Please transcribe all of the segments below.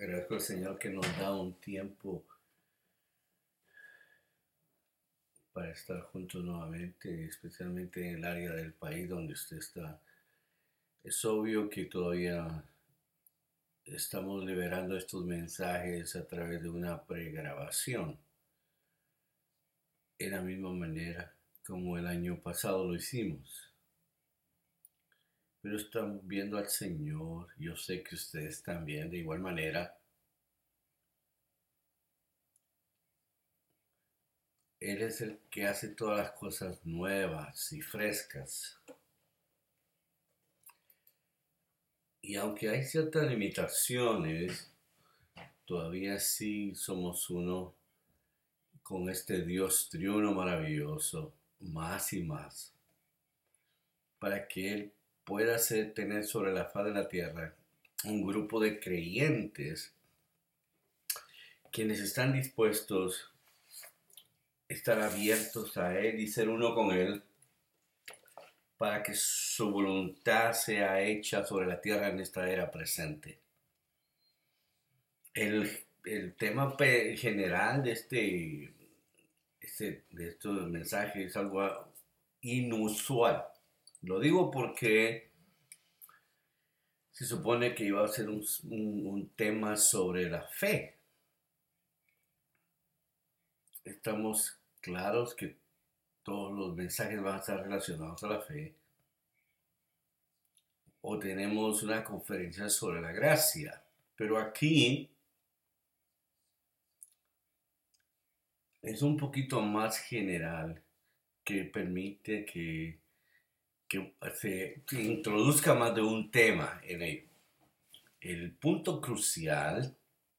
Agradezco al Señor que nos da un tiempo para estar juntos nuevamente, especialmente en el área del país donde usted está. Es obvio que todavía estamos liberando estos mensajes a través de una pregrabación, en la misma manera como el año pasado lo hicimos. Pero estamos viendo al Señor, yo sé que ustedes también, de igual manera. Él es el que hace todas las cosas nuevas y frescas. Y aunque hay ciertas limitaciones, todavía sí somos uno con este Dios triuno maravilloso, más y más, para que Él pueda tener sobre la faz de la tierra un grupo de creyentes quienes están dispuestos a estar abiertos a Él y ser uno con Él para que su voluntad sea hecha sobre la tierra en esta era presente. El tema general de estos mensajes es algo inusual. Lo digo porque se supone que iba a ser un tema sobre la fe. Estamos claros que todos los mensajes van a estar relacionados a la fe. O tenemos una conferencia sobre la gracia. Pero aquí es un poquito más general, que permite que se introduzca más de un tema en ello. El punto crucial,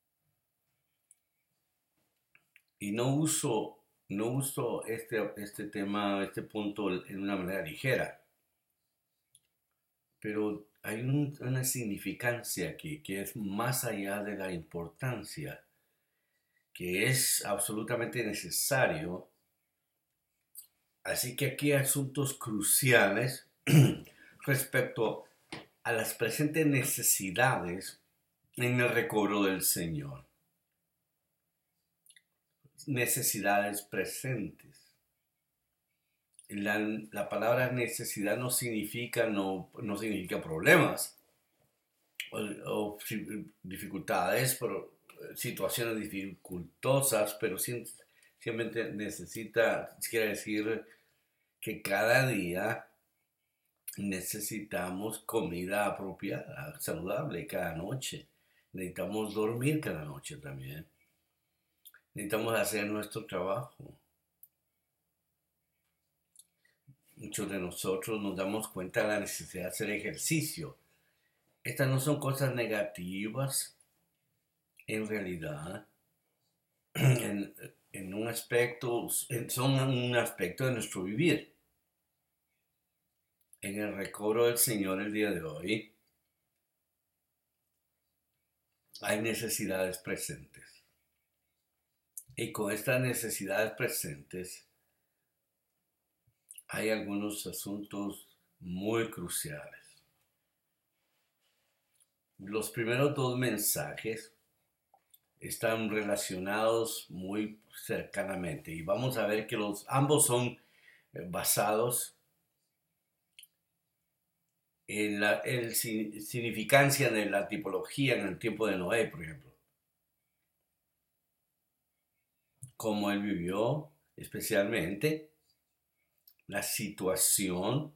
y no uso este tema, este punto en una manera ligera, pero hay una significancia aquí que es más allá de la importancia, que es absolutamente necesario. Así que aquí hay asuntos cruciales respecto a las presentes necesidades en el recobro del Señor. Necesidades presentes. La palabra necesidad no significa problemas o dificultades, pero situaciones dificultosas, pero simplemente quiere decir que cada día necesitamos comida apropiada, saludable cada noche. Necesitamos dormir cada noche también. Necesitamos hacer nuestro trabajo. Muchos de nosotros nos damos cuenta de la necesidad de hacer ejercicio. Estas no son cosas negativas, en realidad, en, en un aspecto, son un aspecto de nuestro vivir. En el recobro del Señor el día de hoy hay necesidades presentes. Y con estas necesidades presentes hay algunos asuntos muy cruciales. Los primeros dos mensajes están relacionados muy cercanamente y vamos a ver que ambos son basados en la significancia de la tipología en el tiempo de Noé, por ejemplo. Cómo él vivió, especialmente la situación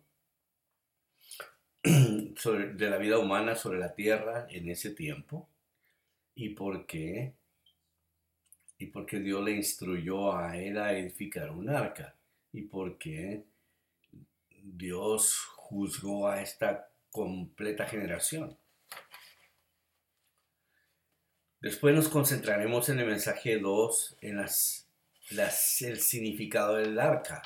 de la vida humana sobre la tierra en ese tiempo y por qué Dios le instruyó a él a edificar un arca y por qué Dios juzgó a esta completa generación. Después nos concentraremos en el mensaje 2, en el significado del arca.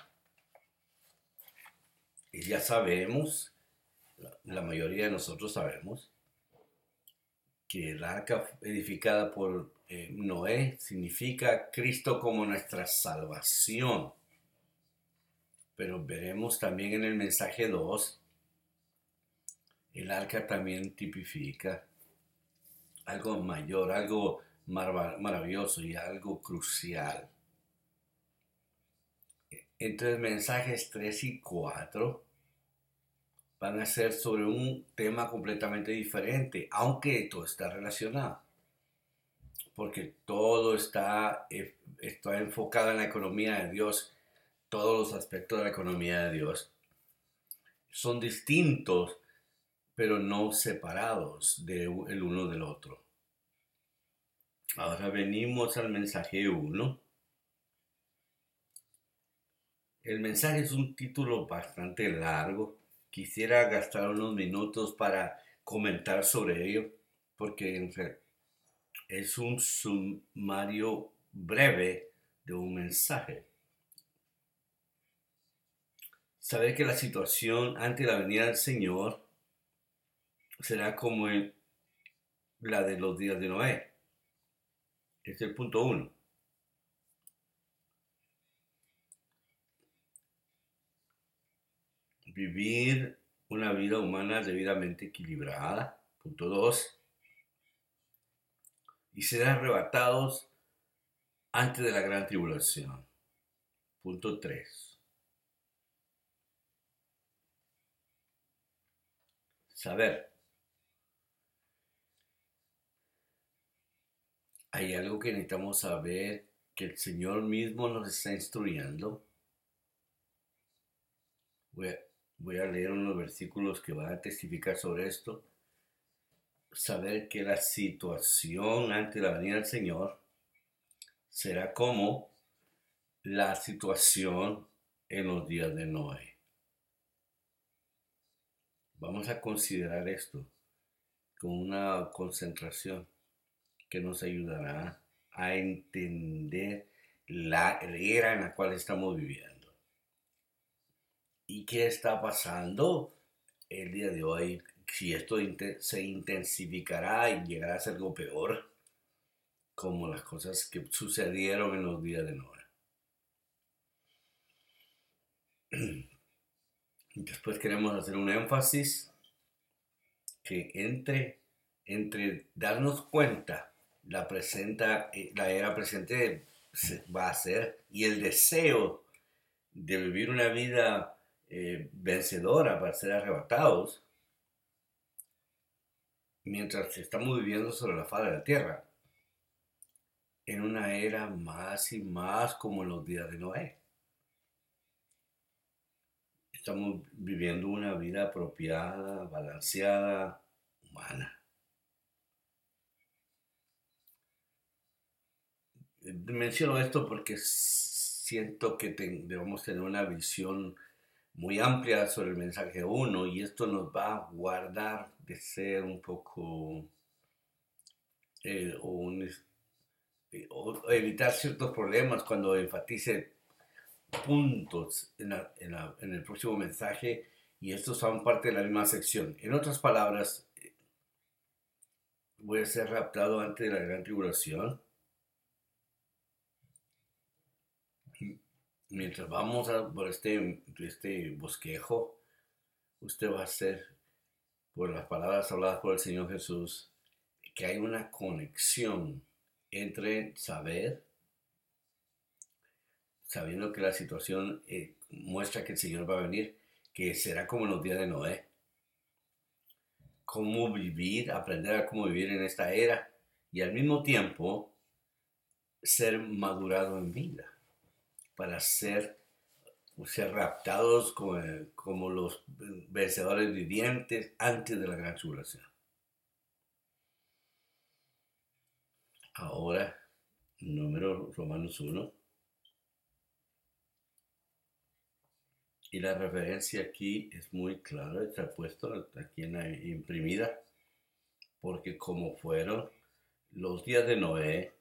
Y ya sabemos, la mayoría de nosotros sabemos, que el arca edificada por Noé significa Cristo como nuestra salvación. Pero veremos también en el mensaje 2, el arca también tipifica algo mayor, algo maravilloso y algo crucial. Entre mensajes 3 y 4 van a ser sobre un tema completamente diferente, aunque todo está relacionado, porque todo está enfocado en la economía de Dios, todos los aspectos de la economía de Dios son distintos, pero no separados el uno del otro. Ahora venimos al mensaje 1. El mensaje es un título bastante largo. Quisiera gastar unos minutos para comentar sobre ello, porque es un sumario breve de un mensaje. Saber que la situación ante la venida del Señor será como la de los días de Noé. Es el punto 1. Vivir una vida humana debidamente equilibrada. Punto 2. Y ser arrebatados antes de la gran tribulación. Punto 3. Saber. Hay algo que necesitamos saber que el Señor mismo nos está instruyendo. Voy a, voy a leer unos versículos que van a testificar sobre esto. Saber que la situación ante la venida del Señor será como la situación en los días de Noé. Vamos a considerar esto con una concentración que nos ayudará a entender la era en la cual estamos viviendo. ¿Y qué está pasando el día de hoy? Si esto se intensificará y llegará a ser algo peor, como las cosas que sucedieron en los días de Noé. Después queremos hacer un énfasis que entre darnos cuenta la era presente va a ser y el deseo de vivir una vida vencedora para ser arrebatados mientras estamos viviendo sobre la faz de la tierra en una era más y más como en los días de Noé. Estamos viviendo una vida apropiada, balanceada, humana. Menciono esto porque siento que debemos tener una visión muy amplia sobre el mensaje 1 y esto nos va a guardar de ser un poco o evitar ciertos problemas cuando enfatice puntos en el próximo mensaje y estos son parte de la misma sección. En otras palabras, voy a ser raptado antes de la gran tribulación. Mientras vamos por este bosquejo, usted va a ser, por las palabras habladas por el Señor Jesús, que hay una conexión entre sabiendo que la situación muestra que el Señor va a venir, que será como en los días de Noé. Cómo vivir, aprender a cómo vivir en esta era y al mismo tiempo ser madurado en vida para ser raptados como los vencedores vivientes antes de la gran tribulación. Ahora, número Romanos 1. Y la referencia aquí es muy clara, está puesto aquí en la imprimida, porque como fueron los días de Noé,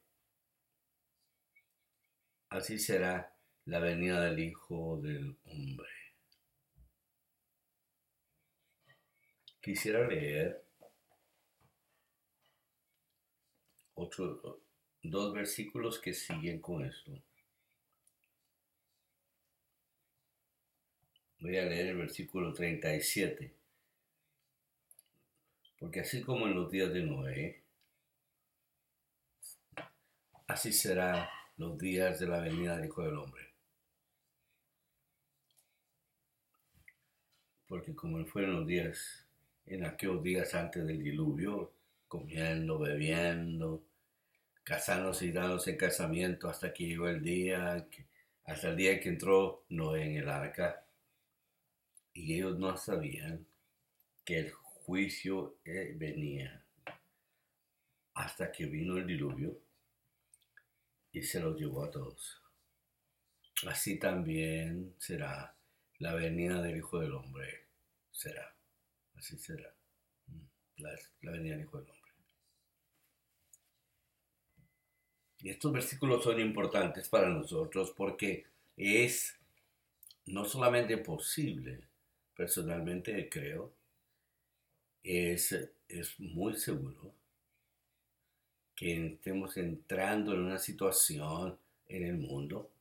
así será la venida del Hijo del Hombre. Quisiera leer dos versículos que siguen con esto. Voy a leer el versículo 37. Porque así como en los días de Noé, así será los días de la venida del Hijo del Hombre. Porque como fueron los días, en aquellos días antes del diluvio, comiendo, bebiendo, casándose y dándose en casamiento hasta que llegó el día, hasta el día que entró Noé en el arca. Y ellos no sabían que el juicio venía hasta que vino el diluvio y se los llevó a todos. Así también será la venida del Hijo del Hombre. Será. Así será. La venida del Hijo del Hombre. Y estos versículos son importantes para nosotros porque es no solamente posible, personalmente creo, es muy seguro que estemos entrando en una situación en el mundo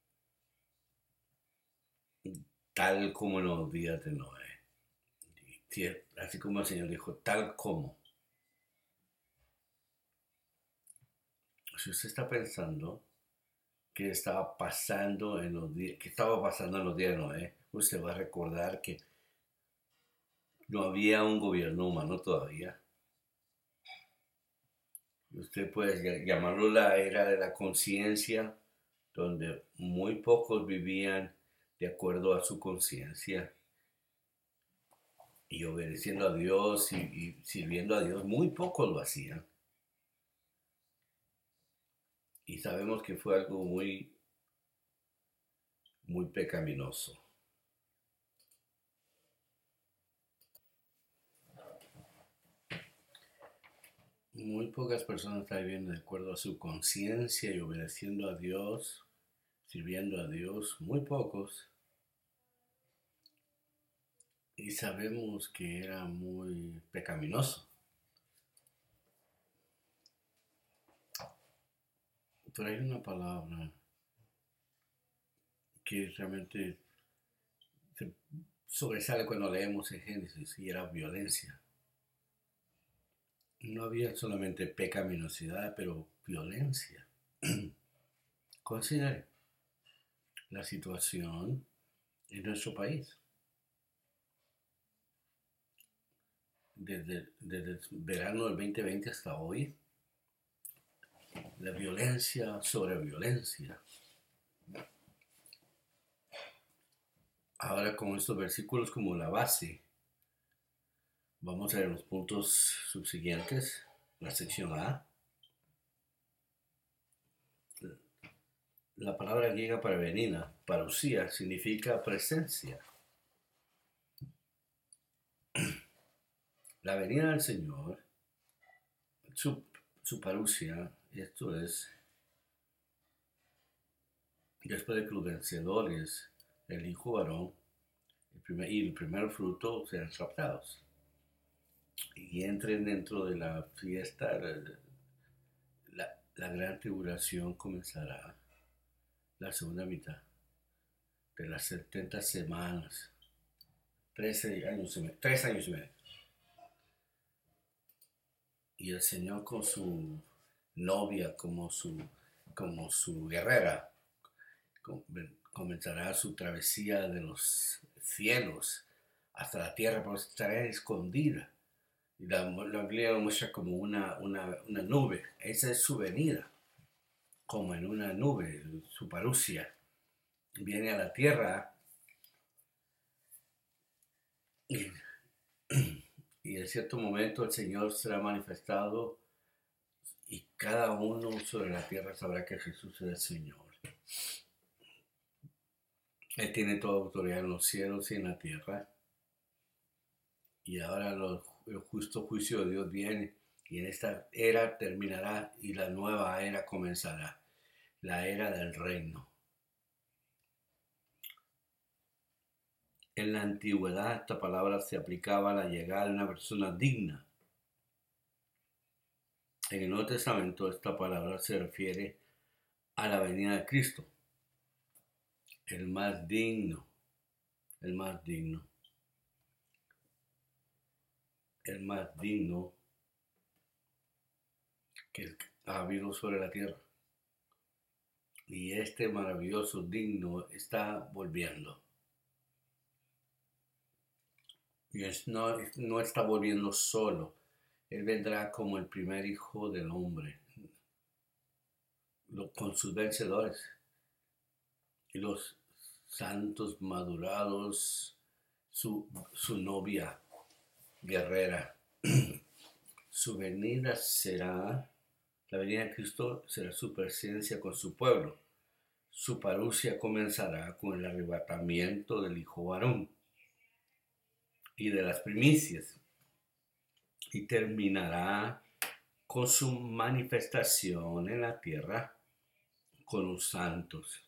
tal como en los días de Noé. Así como el Señor dijo, tal como. Si usted está pensando qué estaba pasando en los días, qué estaba pasando en los días de Noé, usted va a recordar que no había un gobierno humano todavía. Usted puede llamarlo la era de la conciencia, donde muy pocos vivían de acuerdo a su conciencia y obedeciendo a Dios y sirviendo a Dios. Muy pocos lo hacían. Y sabemos que fue algo muy, muy pecaminoso. Muy pocas personas están viviendo de acuerdo a su conciencia y obedeciendo a Dios, sirviendo a Dios, muy pocos. Y sabemos que era muy pecaminoso. Pero hay una palabra que realmente se sobresale cuando leemos en Génesis y era violencia. No había solamente pecaminosidad, pero violencia. Considere la situación en nuestro país. Desde el verano del 2020 hasta hoy, la violencia sobre violencia. Ahora con estos versículos como la base, vamos a ver los puntos subsiguientes. La sección A. La palabra griega para venida, parousia, significa presencia. La venida del Señor, su parousia, esto es, después de que los vencedores, el hijo varón y el primer fruto sean raptados y entren dentro de la fiesta. La gran tribulación comenzará la segunda mitad de las 70 semanas, 3 años y medio. Y el Señor con su novia como su guerrera comenzará su travesía de los cielos hasta la tierra, pero estará escondida. Y la Biblia lo muestra como una nube. Esa es su venida, como en una nube, su parousia. Viene a la tierra y, y en cierto momento el Señor será manifestado y cada uno sobre la tierra sabrá que Jesús es el Señor. Él tiene toda autoridad en los cielos y en la tierra. Y ahora el justo juicio de Dios viene y en esta era terminará y la nueva era comenzará. La era del reino. En la antigüedad esta palabra se aplicaba a la llegada de una persona digna. En el Nuevo Testamento esta palabra se refiere a la venida de Cristo. El más digno. El más digno. El más digno que ha habido sobre la tierra. Y este maravilloso digno está volviendo. Y no está volviendo solo. Él vendrá como el primer hijo del hombre, con sus vencedores y los santos madurados, su novia guerrera. La venida de Cristo será su presencia con su pueblo. Su parucia comenzará con el arrebatamiento del hijo varón y de las primicias, y terminará con su manifestación en la tierra con los santos.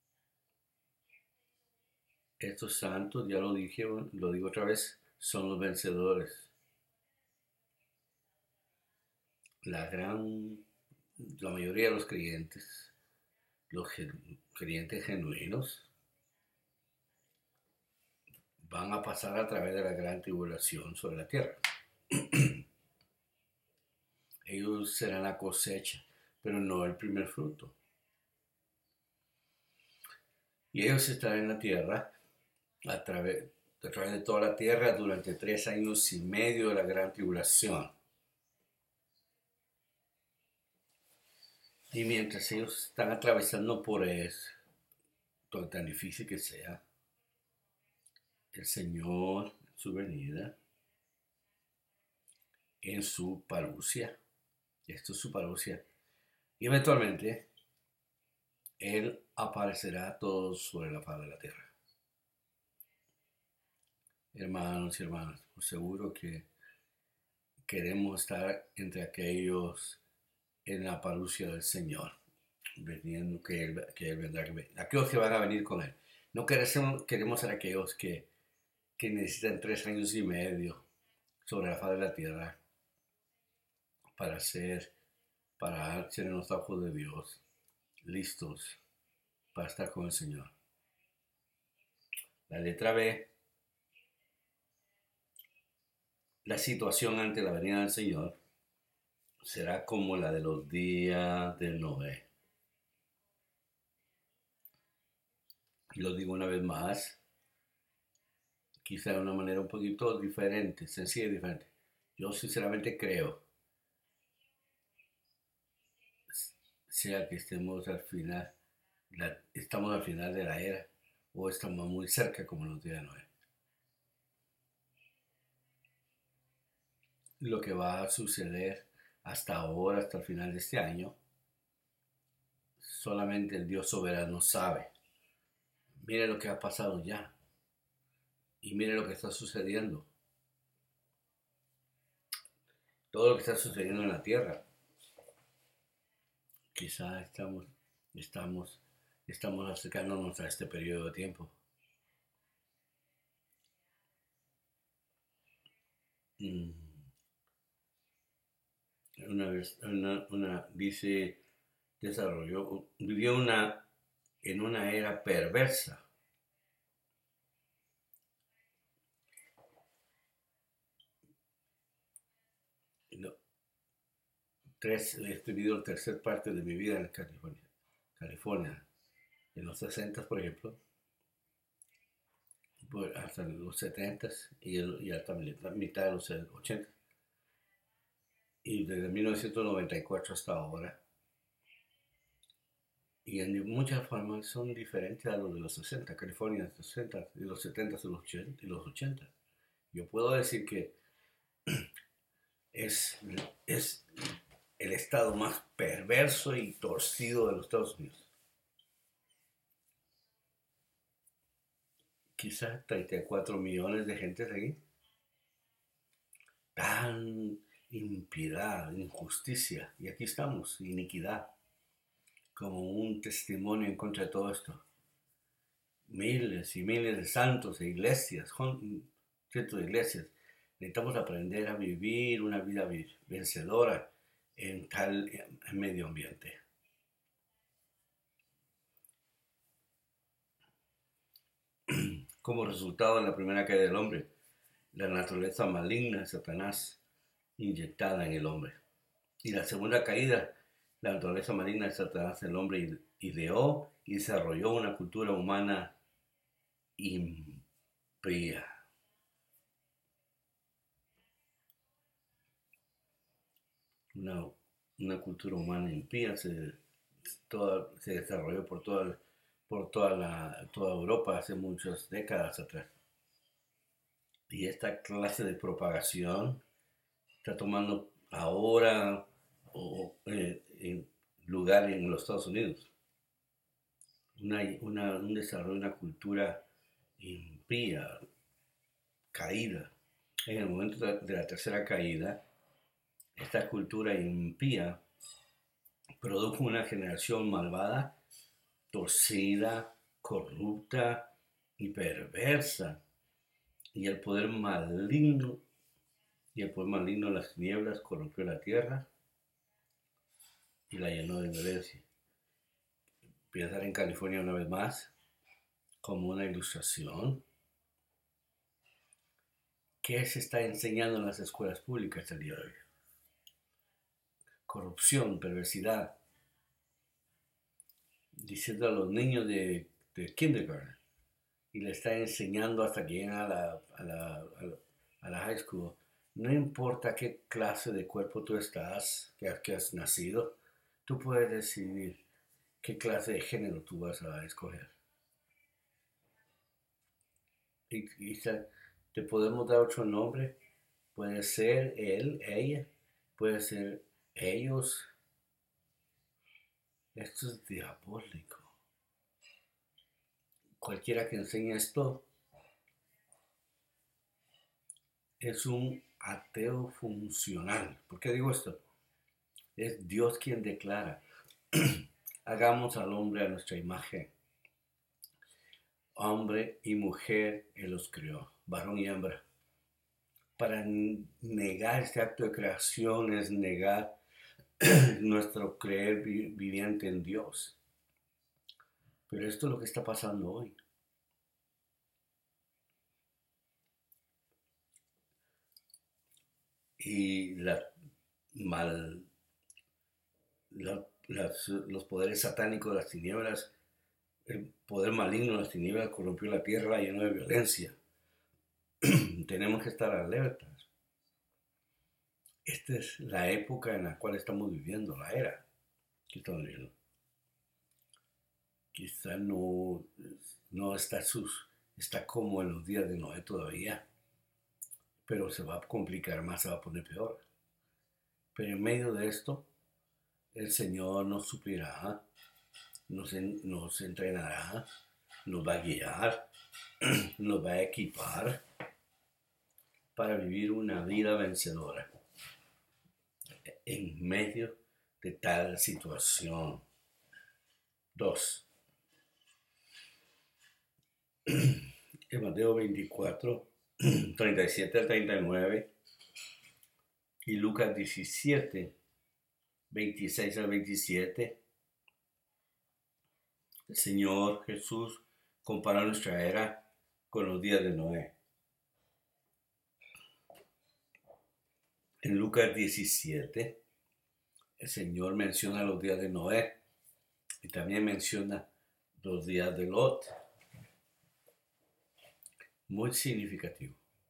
Estos santos, ya lo dije, lo digo otra vez, son los vencedores. La mayoría de los creyentes, creyentes genuinos, van a pasar a través de la gran tribulación sobre la tierra. Ellos serán la cosecha, pero no el primer fruto. Y ellos estarán en la tierra a través de toda la tierra durante 3 años y medio de la gran tribulación. Y mientras ellos están atravesando por eso, todo tan difícil que sea, el Señor, en su venida, en su parucia, esto es su parucia, y eventualmente Él aparecerá a todos sobre la faz de la tierra. Hermanos y hermanas, por seguro que queremos estar entre aquellos en la parucia del Señor, veniendo que él vendrá, aquellos que van a venir con Él. No queremos ser aquellos que necesitan 3 años y medio sobre la faz de la tierra para ser en los ojos de Dios, listos para estar con el Señor. La letra B, la situación ante la venida del Señor será como la de los días de Noé. Y lo digo una vez más, quizá de una manera un poquito diferente, sencilla y diferente. Yo sinceramente creo, sea que estamos al final de la era o estamos muy cerca como los días de Noé. Lo que va a suceder hasta ahora, hasta el final de este año, solamente el Dios soberano sabe. Mire lo que ha pasado ya. Y mire lo que está sucediendo. Todo lo que está sucediendo en la tierra. Quizá estamos acercándonos a este periodo de tiempo. Dice, vivió en una era perversa. He vivido la tercera parte de mi vida en California. En los 60, por ejemplo, hasta los 70 y hasta la mitad de los 80. Y desde 1994 hasta ahora. Y en muchas formas son diferentes a los de los 60. California de los 60, de los 70 y los 80. Yo puedo decir que es el estado más perverso y torcido de los Estados Unidos. Quizás 34 millones de gente aquí. Tan impiedad, injusticia. Y aquí estamos, iniquidad, como un testimonio en contra de todo esto. Miles y miles de santos e iglesias, cientos de iglesias. Necesitamos aprender a vivir una vida vencedora en tal medio ambiente. Como resultado de la primera caída del hombre, la naturaleza maligna de Satanás inyectada en el hombre. Y la segunda caída, la naturaleza maligna de Satanás, el hombre ideó y desarrolló una cultura humana impía. Una cultura humana impía se desarrolló por toda Europa hace muchas décadas atrás. Y esta clase de propagación está tomando ahora en lugar en los Estados Unidos. Un desarrollo, una cultura impía, caída. En el momento de la tercera caída, esta cultura impía produjo una generación malvada, torcida, corrupta y perversa. Y el poder maligno de las tinieblas corrompió la tierra y la llenó de violencia. Pensar en California una vez más como una ilustración. ¿Qué se está enseñando en las escuelas públicas el día de hoy? Corrupción, perversidad. Diciendo a los niños de kindergarten y le está enseñando hasta que llegan a la high school. No importa qué clase de cuerpo tú estás, que has nacido, tú puedes decidir qué clase de género tú vas a escoger. Y te podemos dar otro nombre. Puede ser él, ella, puede ser ellos. Esto es diabólico. Cualquiera que enseñe esto es un ateo funcional. ¿Por qué digo esto? Es Dios quien declara: hagamos al hombre a nuestra imagen. Hombre y mujer Él los creó, varón y hembra. Para negar este acto de creación es negar nuestro creer viviente en Dios. Pero esto es lo que está pasando hoy. Y los poderes satánicos de las tinieblas, el poder maligno de las tinieblas corrompió la tierra llena de violencia. Tenemos que estar alertas. Esta es la época en la cual estamos viviendo, la era que estamos viviendo. Quizá no está como en los días de Noé todavía, pero se va a complicar más, se va a poner peor. Pero en medio de esto, el Señor nos suplirá, nos entrenará, nos va a guiar, nos va a equipar para vivir una vida vencedora en medio de tal situación. 2. En Mateo 24, 37 al 39 y Lucas 17, 26 al 27, el Señor Jesús compara nuestra era con los días de Noé. En Lucas 17, el Señor menciona los días de Noé y también menciona los días de Lot. Muy significativo.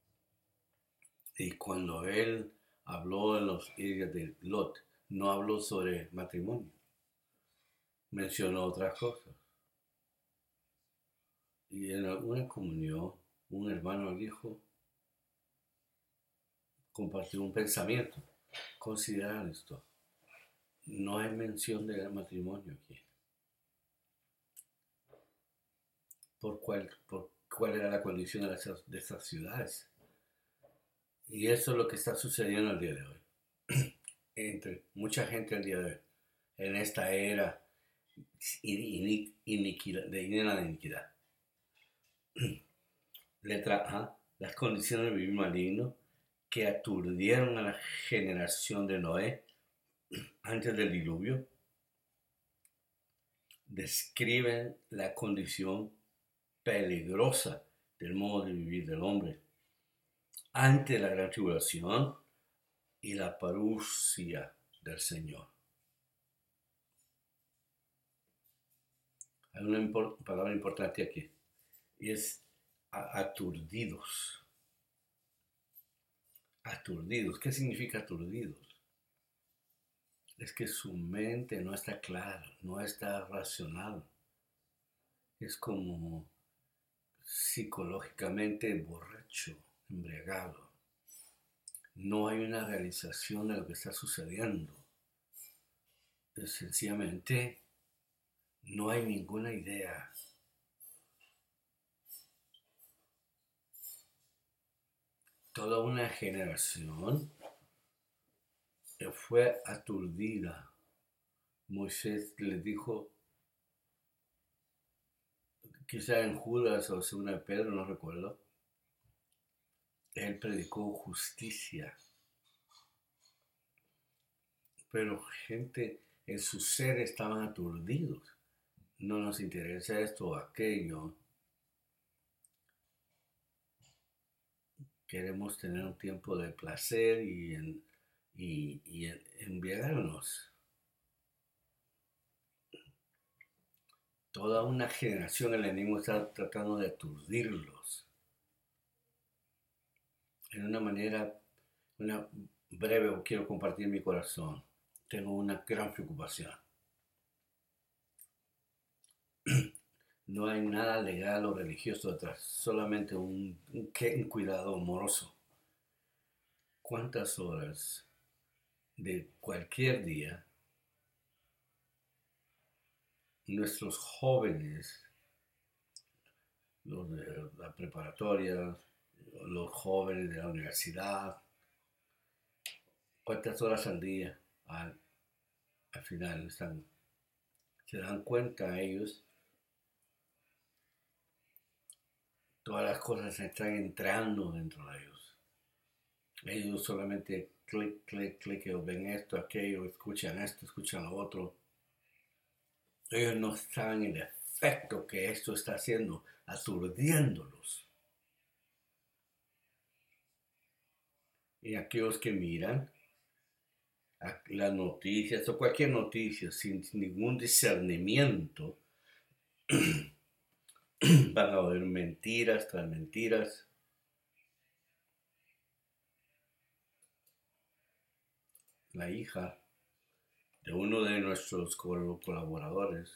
Y cuando Él habló en los días de Lot, no habló sobre matrimonio. Mencionó otras cosas. Y en alguna comunión, un hermano dijo, compartió un pensamiento. Considerar esto. No hay mención del matrimonio aquí. ¿Por cuál era la condición de estas ciudades? Y eso es lo que está sucediendo el día de hoy. Entre mucha gente el día de hoy. En esta era llena de iniquidad. Letra A. Las condiciones de vivir maligno que aturdieron a la generación de Noé antes del diluvio describen la condición peligrosa del modo de vivir del hombre ante la gran tribulación y la parucia del Señor. Hay una palabra importante aquí, y es aturdidos. Aturdidos. ¿Qué significa aturdidos? Es que su mente no está clara, no está racional. Es como psicológicamente borracho, embriagado. No hay una realización de lo que está sucediendo. Sencillamente no hay ninguna idea. Toda una generación fue aturdida. Moisés les dijo, quizá en Judas o segunda de Pedro, no recuerdo, él predicó justicia. Pero gente en su ser estaban aturdidos. No nos interesa esto o aquello. Queremos tener un tiempo de placer y embriagarnos. Toda una generación el enemigo está tratando de aturdirlos. En una manera, una breve, quiero compartir mi corazón. Tengo una gran preocupación. No hay nada legal o religioso detrás, solamente un cuidado amoroso. ¿Cuántas horas de cualquier día nuestros jóvenes, los de la preparatoria, los jóvenes de la universidad, cuántas horas al día al final se dan cuenta ellos, todas las cosas están entrando dentro de ellos. Ellos solamente clic, clic, clic, o ven esto, aquello, escuchan esto, escuchan lo otro. Ellos no saben el efecto que esto está haciendo, aturdiéndolos. Y aquellos que miran las noticias o cualquier noticia sin ningún discernimiento, van a oír mentiras tras mentiras. La hija de uno de nuestros colaboradores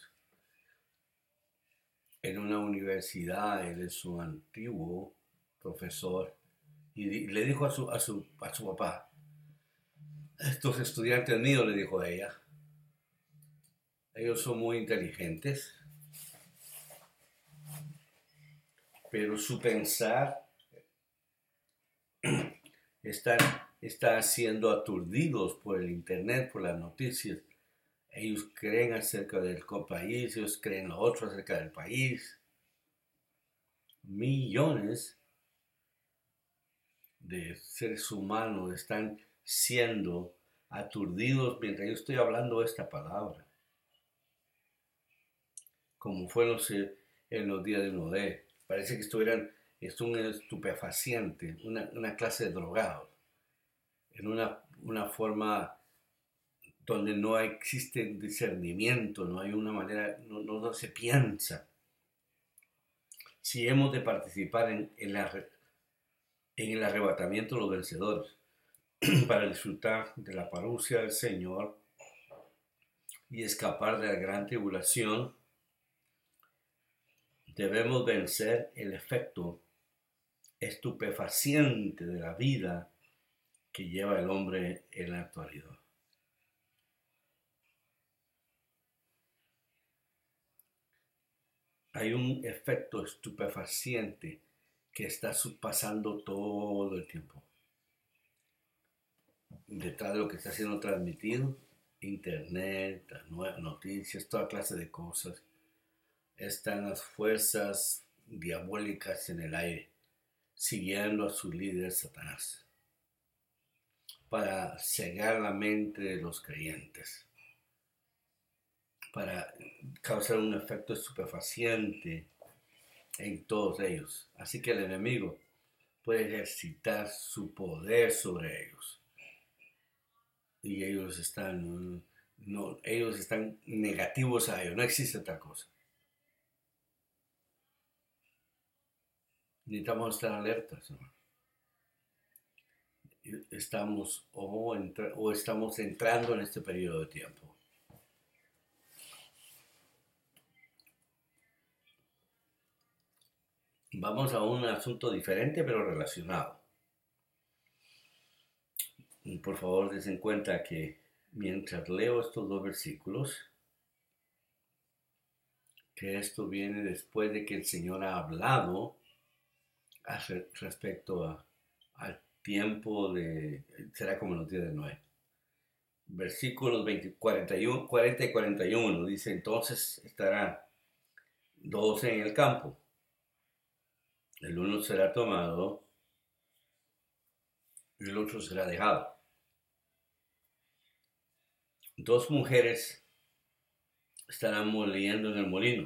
en una universidad, él es un antiguo profesor, y le dijo a su papá, estos estudiantes míos, le dijo a ella, ellos son muy inteligentes, pero su pensar está siendo aturdidos por el internet, por las noticias. Ellos creen acerca del país, ellos creen lo otro acerca del país. Millones de seres humanos están siendo aturdidos mientras yo estoy hablando esta palabra. Como fue en los días de Noé. Parece que es un estupefaciente, una clase de drogados, en una forma donde no existe discernimiento, no hay una manera, no se piensa. Si hemos de participar en el arrebatamiento de los vencedores, para disfrutar de la parucia del Señor y escapar de la gran tribulación, debemos vencer el efecto estupefaciente de la vida que lleva el hombre en la actualidad. Hay un efecto estupefaciente que está pasando todo el tiempo. Detrás de lo que está siendo transmitido, internet, noticias, toda clase de cosas, están las fuerzas diabólicas en el aire, siguiendo a su líder Satanás, para cegar la mente de los creyentes, para causar un efecto estupefaciente en todos ellos. Así que el enemigo puede ejercitar su poder sobre ellos. Y ellos están negativos a ellos, no existe tal cosa. Necesitamos estar alertas, hermano. Estamos entrando en este periodo de tiempo. Vamos a un asunto diferente pero relacionado. Por favor, des en cuenta que mientras leo estos dos versículos, que esto viene después de que el Señor ha hablado respecto al tiempo será como los días de Noé. Versículos 40 y 41 dice, entonces estarán dos en el campo, el uno será tomado y el otro será dejado. Dos mujeres estarán moliendo en el molino.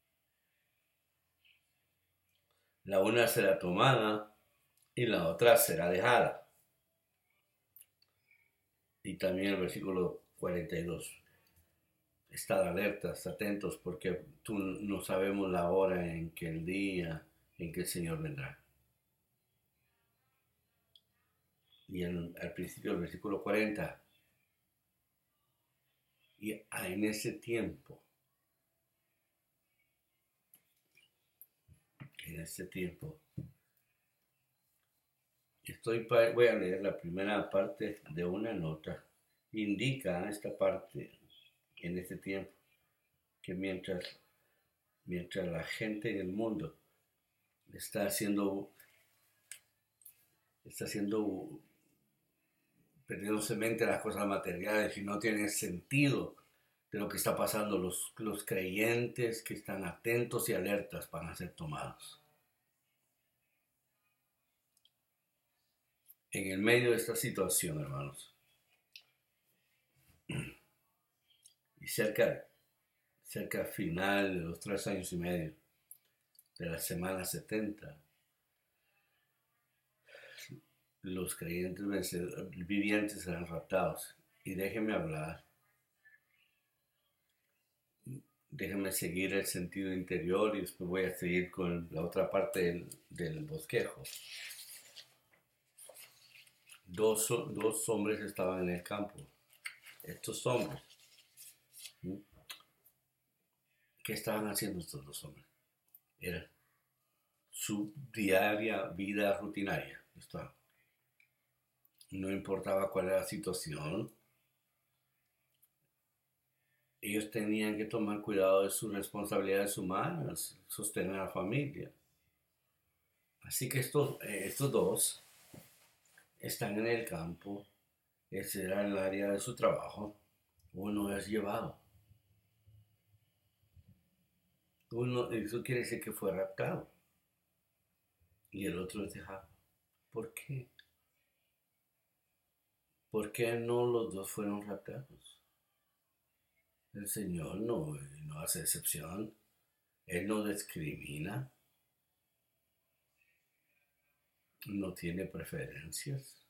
La una será tomada y la otra será dejada. Y también el versículo 42. Estad alertas, atentos, porque no sabemos la hora en que el día en que el Señor vendrá. Y al principio del versículo 40. Y en ese tiempo, voy a leer la primera parte de una nota. Indica esta parte en este tiempo que mientras la gente en el mundo está haciendo perdiéndose mente las cosas materiales y no tiene sentido de lo que está pasando, los creyentes que están atentos y alertas van a ser tomados. En el medio de esta situación, hermanos, y cerca al final de los 3 años y medio de la semana 70, los creyentes vivientes serán raptados. Y déjenme hablar, déjenme seguir el sentido interior y después voy a seguir con la otra parte del bosquejo. Dos hombres estaban en el campo. Estos hombres, ¿qué estaban haciendo estos dos hombres? Era su diaria vida rutinaria. No importaba cuál era la situación, ellos tenían que tomar cuidado de sus responsabilidades humanas, sostener a la familia. Así que estos dos están en el campo, ese era el área de su trabajo. Uno es llevado. Eso quiere decir que fue raptado. Y el otro es dejado. ¿Por qué? ¿Por qué no los dos fueron raptados? El Señor no hace excepción. Él no discrimina. No tiene preferencias.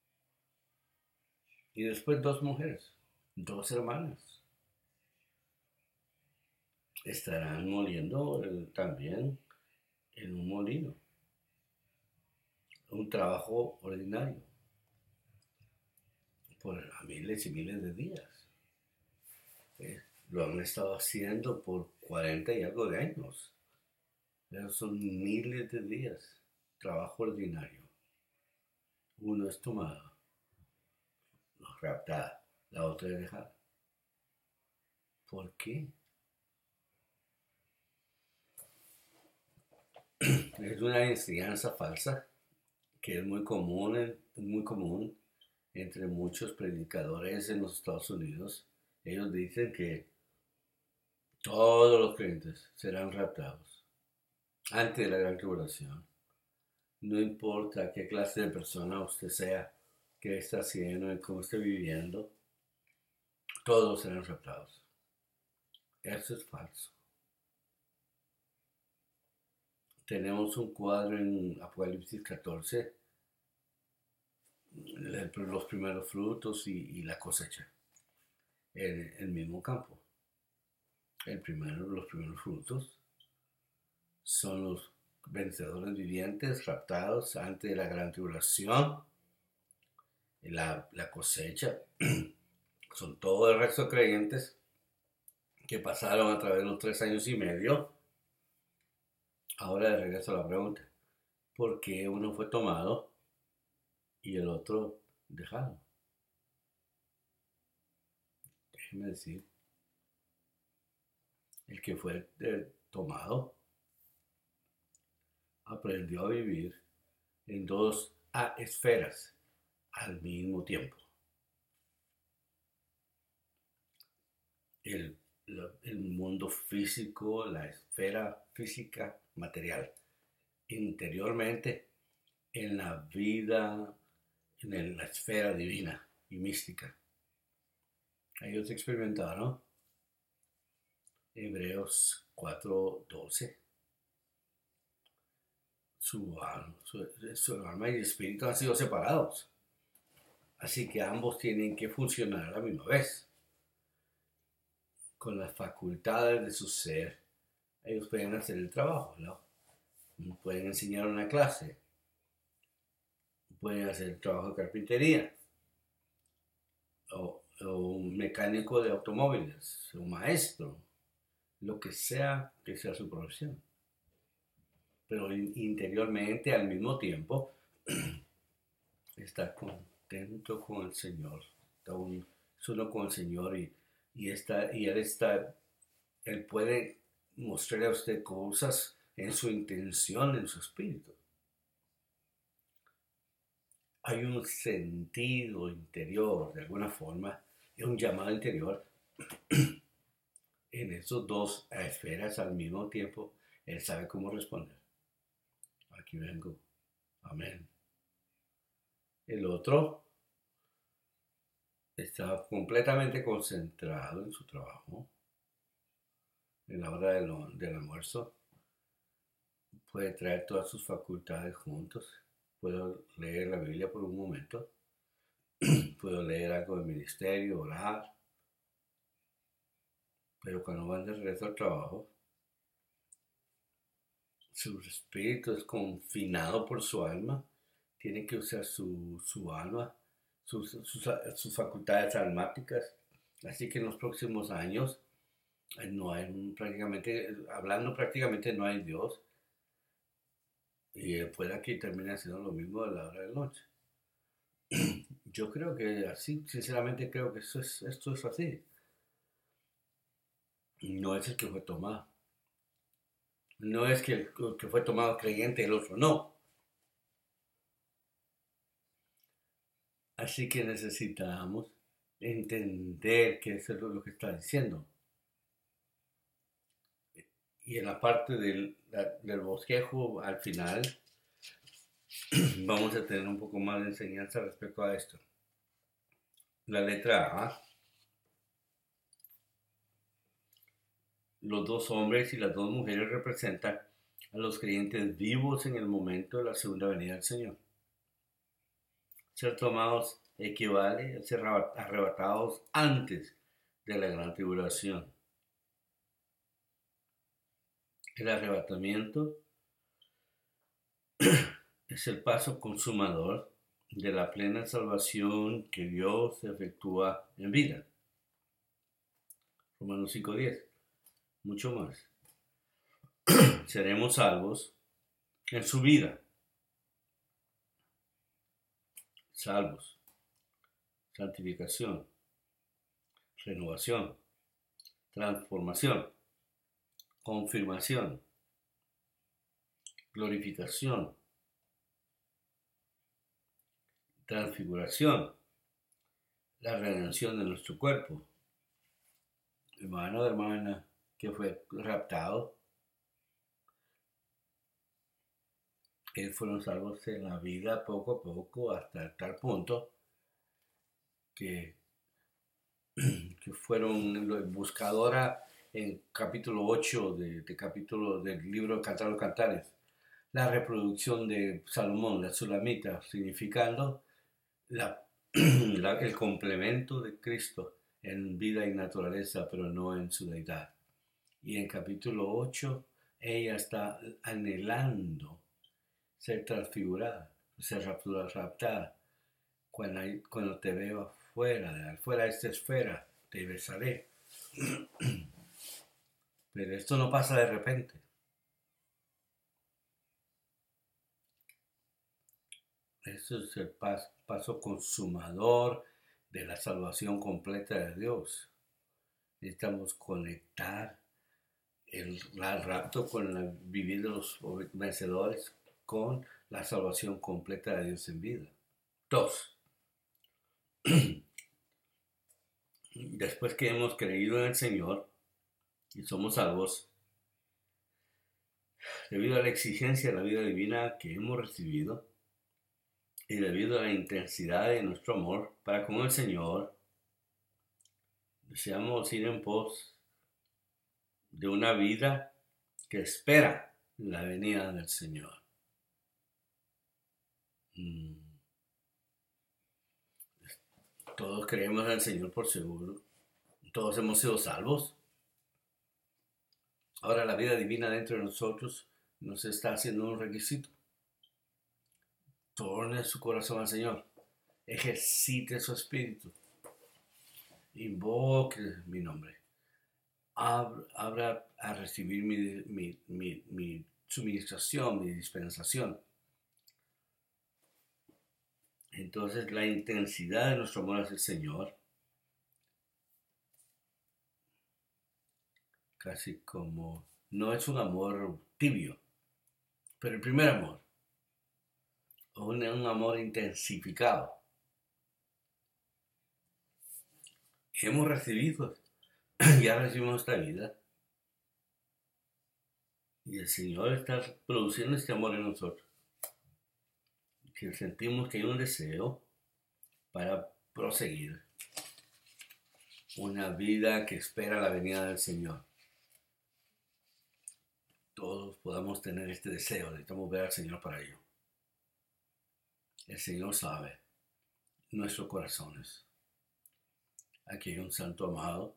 Y después dos mujeres, dos hermanas, estarán moliendo también en un molino. Un trabajo ordinario. Por miles y miles de días. Lo han estado haciendo por 40 y algo de años. Pero son miles de días. Trabajo ordinario. Uno es tomado, raptada, la otra es dejada. ¿Por qué? Es una enseñanza falsa que es muy común entre muchos predicadores en los Estados Unidos. Ellos dicen que todos los creyentes serán raptados antes de la gran tribulación. No importa qué clase de persona usted sea, qué está haciendo y cómo esté viviendo, todos serán raptados. Eso es falso. Tenemos un cuadro en Apocalipsis 14, los primeros frutos y la cosecha, en el mismo campo. Los primeros frutos son vencedores vivientes, raptados antes de la gran tribulación, la cosecha. Son todo el resto de creyentes que pasaron a través de los 3 años y medio. Ahora de regreso a la pregunta, ¿por qué uno fue tomado y el otro dejado? Déjeme decir, el que fue tomado aprendió a vivir en dos esferas al mismo tiempo. El, el mundo físico, la esfera física material. Interiormente, en la vida, en la esfera divina y mística. Ellos experimentaron Hebreos 4:12. Su alma y espíritu han sido separados. Así que ambos tienen que funcionar a la misma vez. Con las facultades de su ser, ellos pueden hacer el trabajo, ¿no? Pueden enseñar una clase, pueden hacer el trabajo de carpintería, o un mecánico de automóviles, un maestro, lo que sea su profesión. Pero interiormente, al mismo tiempo, está contento con el Señor, está uno con el Señor y él puede mostrarle a usted cosas en su intención, en su espíritu. Hay un sentido interior, de alguna forma, y un llamado interior en esos dos esferas al mismo tiempo. Él sabe cómo responder. Aquí vengo. Amén. El otro está completamente concentrado en su trabajo. En la hora del almuerzo puede traer todas sus facultades juntos. Puedo leer la Biblia por un momento. Puedo leer algo del ministerio, orar. Pero cuando van de regreso al trabajo, su espíritu es confinado por su alma. Tiene que usar su alma, sus facultades almáticas. Así que en los próximos años no hay prácticamente no hay Dios. Y pueda que termine haciendo lo mismo a la hora de noche. Yo creo que así, sinceramente creo que esto es así. No es el que fue tomado. No es que el que fue tomado creyente, el otro no. Así que necesitamos entender que eso es lo que está diciendo. Y en la parte del bosquejo, al final, vamos a tener un poco más de enseñanza respecto a esto. La letra A. Los dos hombres y las dos mujeres representan a los creyentes vivos en el momento de la segunda venida del Señor. Ser tomados equivale a ser arrebatados antes de la gran tribulación. El arrebatamiento es el paso consumador de la plena salvación que Dios efectúa en vida. Romanos 5:10. Mucho más. Seremos salvos en su vida. Salvos. Santificación. Renovación. Transformación. Confirmación. Glorificación. Transfiguración. La redención de nuestro cuerpo. Hermano, hermana, que fue raptado, ellos fueron salvos en la vida poco a poco hasta tal punto que fueron buscadora en capítulo 8 del libro de Cantar los Cantares, la reproducción de Salomón, la Sulamita, significando el complemento de Cristo en vida y naturaleza, pero no en su deidad. Y en capítulo 8 ella está anhelando ser transfigurada, ser raptada. Cuando te veo afuera de esta esfera, te besaré. Pero esto no pasa de repente. Esto es el paso consumador de la salvación completa de Dios. Necesitamos conectar el rapto con el vivir de los vencedores con la salvación completa de Dios en vida. 2. Después que hemos creído en el Señor y somos salvos, debido a la exigencia de la vida divina que hemos recibido y debido a la intensidad de nuestro amor para con el Señor, deseamos ir en pos de una vida que espera la venida del Señor. Todos creemos en el Señor por seguro. Todos hemos sido salvos. Ahora la vida divina dentro de nosotros nos está haciendo un requisito. Torne su corazón al Señor. Ejercite su espíritu. Invoque mi nombre. Abra a recibir mi suministración, mi dispensación. Entonces la intensidad de nuestro amor hacia el Señor, casi como, no es un amor tibio, pero el primer amor, un amor intensificado. Hemos recibido, ya recibimos esta vida, y el Señor está produciendo este amor en nosotros. Que sentimos que hay un deseo para proseguir una vida que espera la venida del Señor. Todos podamos tener este deseo, necesitamos ver al Señor para ello. El Señor sabe nuestros corazones. Aquí hay un santo amado.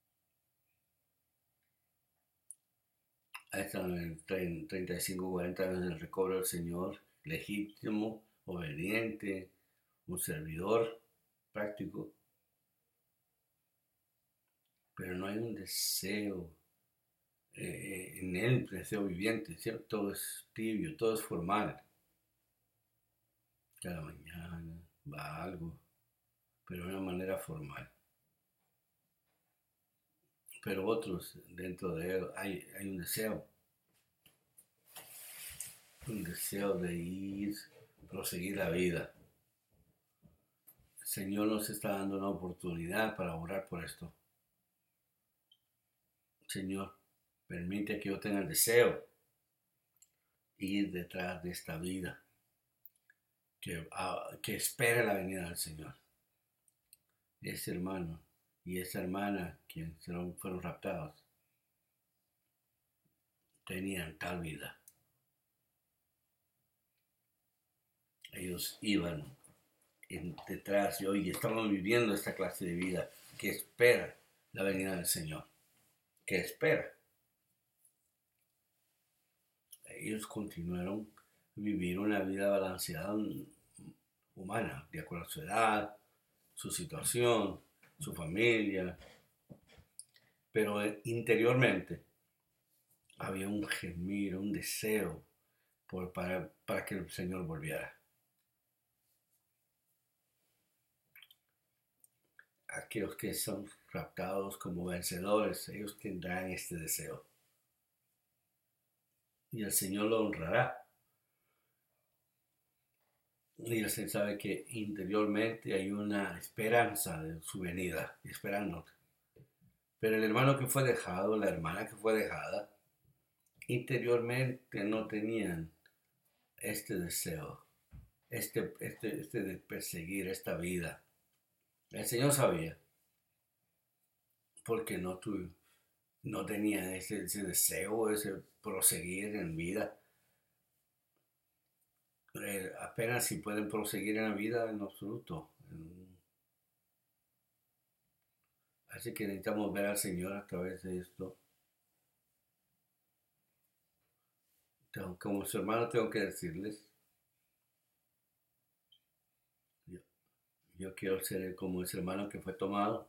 Ahí están en 35, 40 años del recobro del Señor, legítimo, obediente, un servidor práctico. Pero no hay un deseo en él, deseo viviente, ¿cierto? Todo es tibio, todo es formal. Cada mañana va algo, pero de una manera formal. Pero otros, dentro de él, hay un deseo de ir, proseguir la vida. El Señor nos está dando una oportunidad para orar por esto. Señor, permite que yo tenga el deseo de ir detrás de esta vida que espera la venida del Señor. Ese hermano y esa hermana, quienes fueron raptados, tenían tal vida. Ellos iban detrás y hoy estaban viviendo esta clase de vida que espera la venida del Señor. Que espera. Ellos continuaron a vivir una vida balanceada humana, de acuerdo a su edad, su situación, su familia. Pero interiormente había un gemir, un deseo para que el Señor volviera. Aquellos que son raptados como vencedores, ellos tendrán este deseo. Y el Señor lo honrará. Y el Señor sabe que interiormente hay una esperanza de su venida, esperándote. Pero el hermano que fue dejado, la hermana que fue dejada, interiormente no tenían este deseo, de perseguir esta vida. El Señor sabía, porque no tenían ese deseo, ese proseguir en vida. Apenas si pueden proseguir en la vida en absoluto. Así que necesitamos ver al Señor a través de esto. como su hermano tengo que decirles, yo, yo quiero ser como ese hermano que fue tomado.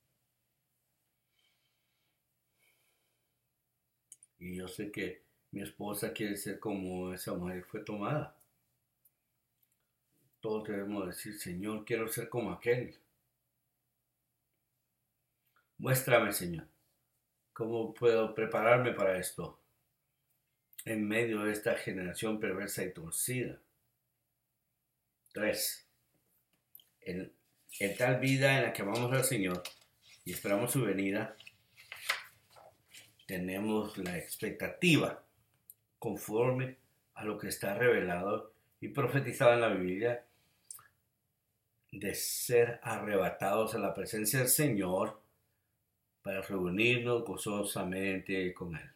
Y yo sé que mi esposa quiere ser como esa mujer que fue tomada. Todos debemos decir, Señor, quiero ser como aquel. Muéstrame, Señor, cómo puedo prepararme para esto en medio de esta generación perversa y torcida. 3. En tal vida en la que amamos al Señor y esperamos su venida, tenemos la expectativa conforme a lo que está revelado y profetizado en la Biblia de ser arrebatados a la presencia del Señor para reunirnos gozosamente con Él.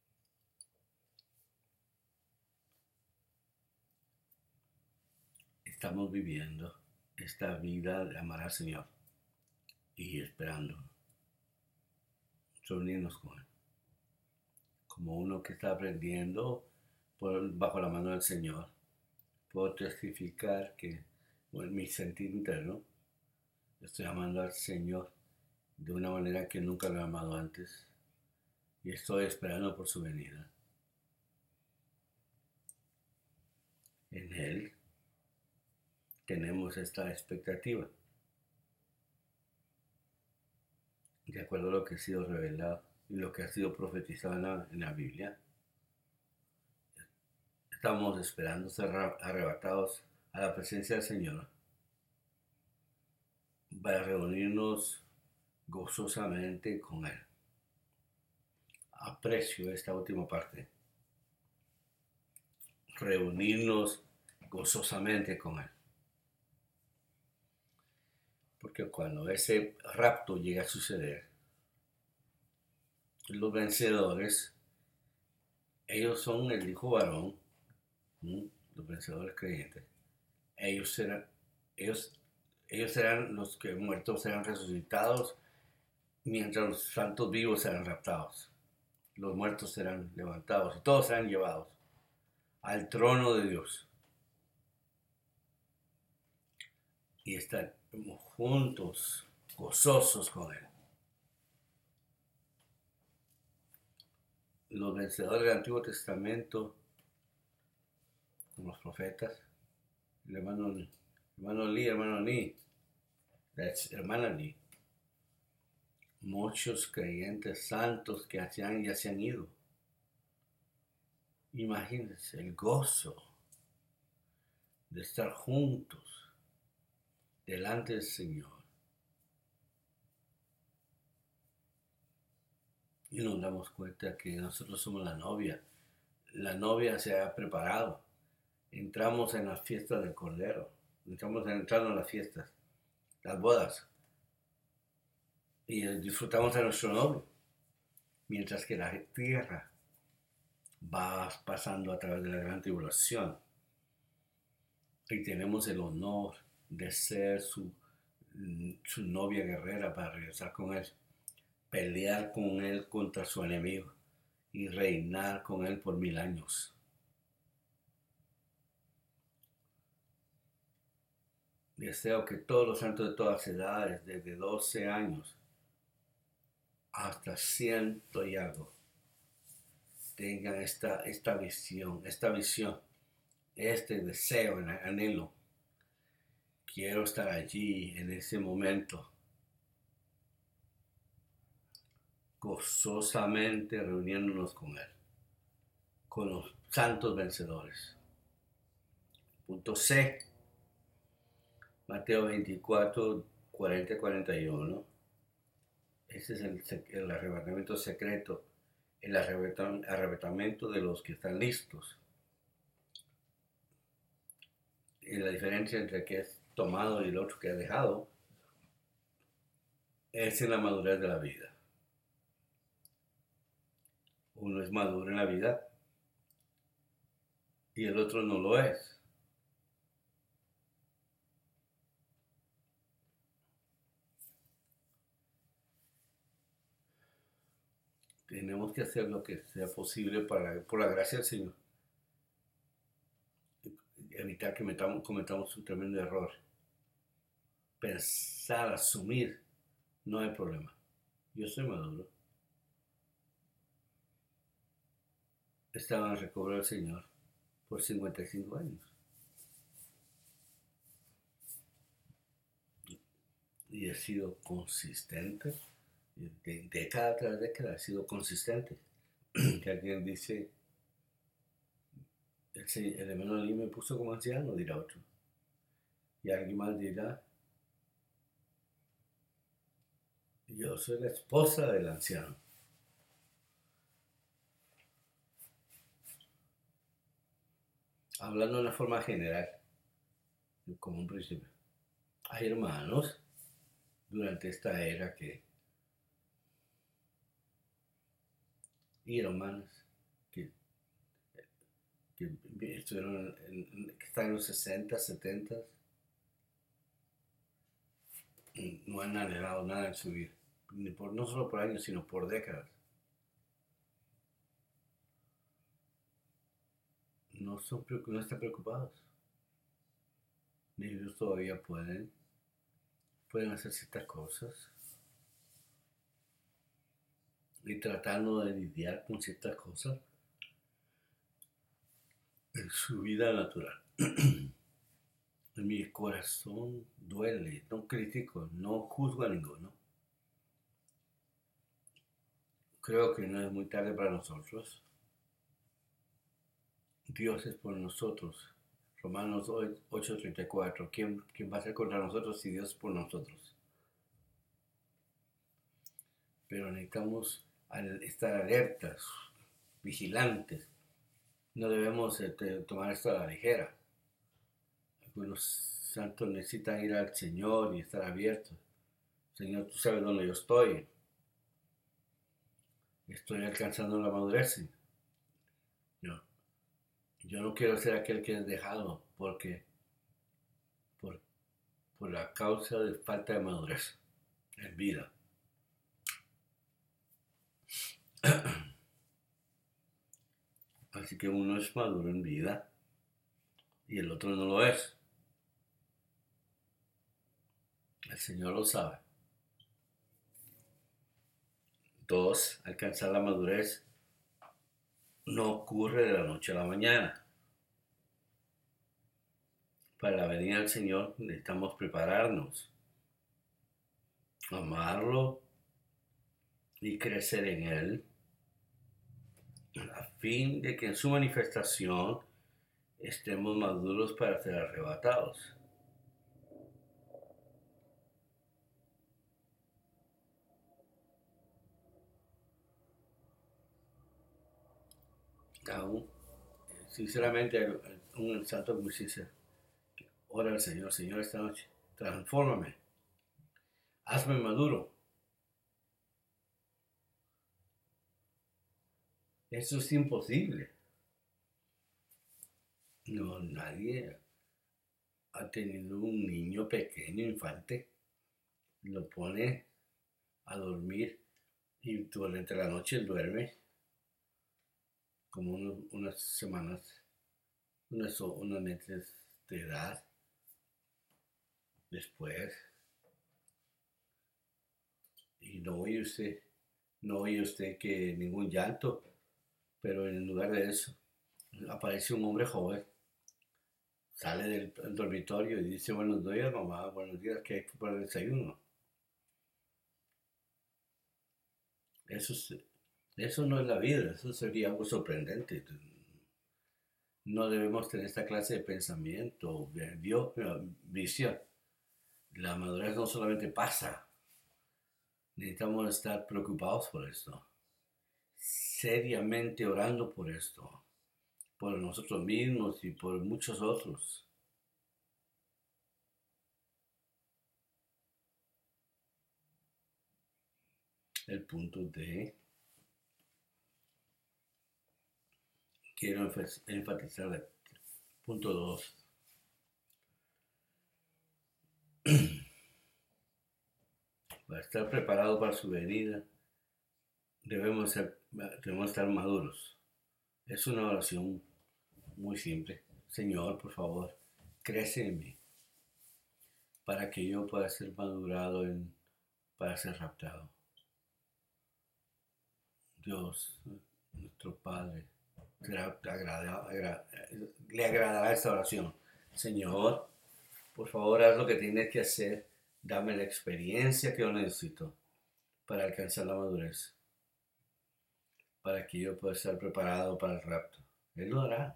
Estamos viviendo esta vida de amar al Señor y esperando reunirnos con Él. Como uno que está aprendiendo bajo la mano del Señor, puedo testificar que en mi sentir interno estoy amando al Señor de una manera que nunca lo he amado antes y estoy esperando por su venida. En Él tenemos esta expectativa, de acuerdo a lo que ha sido revelado y lo que ha sido profetizado en la Biblia. Estamos esperando ser arrebatados a la presencia del Señor para reunirnos gozosamente con Él. Aprecio esta última parte. Reunirnos gozosamente con Él. Porque cuando ese rapto llega a suceder, los vencedores, ellos son el hijo varón, los vencedores creyentes. Ellos serán los que muertos serán resucitados, mientras los santos vivos serán raptados. Los muertos serán levantados y todos serán llevados al trono de Dios. Y estaremos juntos, gozosos con Él. Los vencedores del Antiguo Testamento, los profetas, el hermano Lee, hermana Lee, muchos creyentes santos que ya se han ido. Imagínense el gozo de estar juntos delante del Señor. Y nos damos cuenta que nosotros somos la novia. La novia se ha preparado. Entramos en las fiestas del Cordero. Estamos entrando en las fiestas, las bodas. Y disfrutamos a nuestro novio. Mientras que la tierra va pasando a través de la gran tribulación. Y tenemos el honor de ser su novia guerrera para regresar con Él. Pelear con Él contra su enemigo y reinar con Él por 1000 años. Deseo que todos los santos de todas edades, desde 12 años hasta 100 y algo, tengan esta visión, este deseo, anhelo. Quiero estar allí en ese momento, gozosamente reuniéndonos con Él, con los santos vencedores. Punto C, Mateo 24, 40-41. Ese es el arrebatamiento secreto, el arrebatamiento de los que están listos. Y la diferencia entre el que es tomado y el otro que ha dejado es en la madurez de la vida. Uno es maduro en la vida y el otro no lo es. Tenemos que hacer lo que sea posible por la gracia del Señor, evitar que cometamos un tremendo error. Pensar, asumir, no hay problema. Yo soy maduro. Estaba en recobro del Señor por 55 años. Y he sido consistente. De década tras década he sido consistente. Que alguien dice, el hermano Ali me puso como anciano, dirá otro. Y alguien más dirá, yo soy la esposa del anciano. Hablando de una forma general, como un principio. Hay hermanos durante esta era y hermanas que estuvieron que están en los 60, 70, no han anhelado nada en su vida, no solo por años, sino por décadas. No están preocupados. Ellos todavía pueden hacer ciertas cosas y tratando de lidiar con ciertas cosas en su vida natural. Mi corazón duele, no critico, no juzgo a ninguno. Creo que no es muy tarde para nosotros. Dios es por nosotros. Romanos 8:34. ¿Quién va a ser contra nosotros si Dios es por nosotros? Pero necesitamos estar alertas, vigilantes. No debemos tomar esto a la ligera. Algunos santos necesitan ir al Señor y estar abiertos. Señor, tú sabes dónde yo estoy. Estoy alcanzando la madurez. Yo no quiero ser aquel que es dejado por la causa de falta de madurez en vida. Así que uno es maduro en vida y el otro no lo es. El Señor lo sabe. 2. Alcanzar la madurez no ocurre de la noche a la mañana. Para la venida del Señor necesitamos prepararnos, amarlo y crecer en Él, a fin de que en su manifestación estemos maduros para ser arrebatados. Aún, sinceramente, un santo muy sincero, ora al Señor, Señor, esta noche, transfórmame, hazme maduro. Eso es imposible. No, nadie ha tenido un niño pequeño, infante, lo pone a dormir y durante la noche él duerme como unas semanas, unos meses de edad. Después, y no oye usted que ningún llanto, pero en lugar de eso aparece un hombre joven, sale del dormitorio y dice buenos días mamá, buenos días, ¿qué hay para el desayuno? Eso no es la vida, eso sería algo sorprendente. No debemos tener esta clase de pensamiento, visión. La madurez no solamente pasa, necesitamos estar preocupados por esto, seriamente orando por esto, por nosotros mismos y por muchos otros. El punto D, quiero enfatizar el punto 2. Para estar preparado para su venida, debemos estar maduros. Es una oración muy simple. Señor, por favor, crece en mí para que yo pueda ser madurado para ser raptado. Dios, nuestro Padre, le agradará esta oración. Señor, por favor, haz lo que tienes que hacer. Dame la experiencia que yo necesito para alcanzar la madurez, para que yo pueda estar preparado para el rapto. Él lo hará.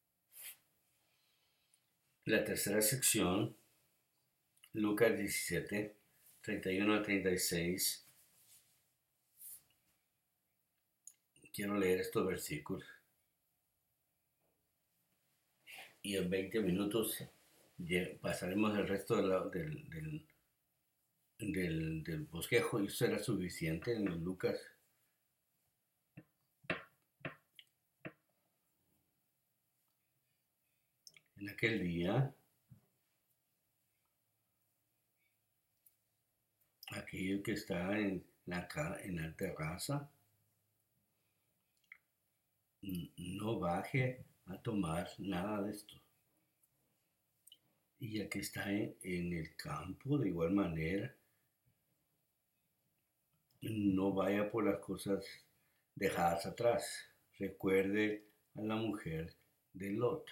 La tercera sección, Lucas 17, 31 a 36. Quiero leer estos versículos. Y en 20 minutos pasaremos el resto del bosquejo y eso será suficiente en Lucas. En aquel día, aquello que está en la terraza, no baje a tomar nada de esto. Y el que está en el campo, de igual manera, no vaya por las cosas dejadas atrás. Recuerde a la mujer de Lot.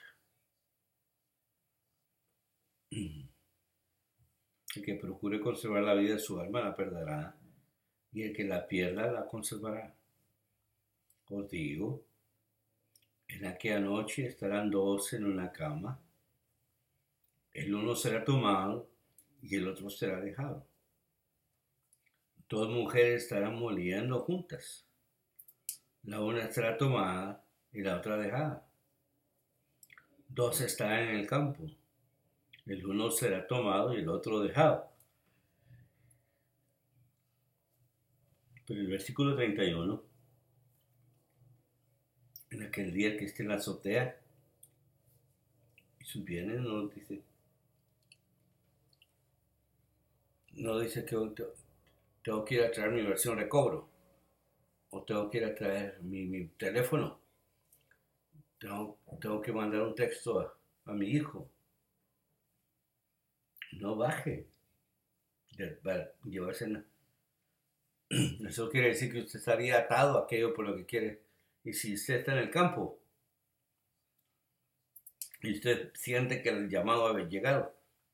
El que procure conservar la vida de su alma la perderá, y el que la pierda la conservará. Os digo, en aquella noche estarán dos en una cama, el uno será tomado y el otro será dejado. Dos mujeres estarán moliendo juntas, la una será tomada y la otra dejada. Dos estarán en el campo, el uno será tomado y el otro dejado. Pero el versículo 31, en aquel día que esté en la azotea y sus bienes, no dice que tengo que ir a traer mi versión recobro, o tengo que ir a traer mi teléfono, tengo que mandar un texto a mi hijo. No baje para llevarse nada. Eso quiere decir que usted estaría atado a aquello por lo que quiere. Y si usted está en el campo y usted siente que el llamado ha llegado,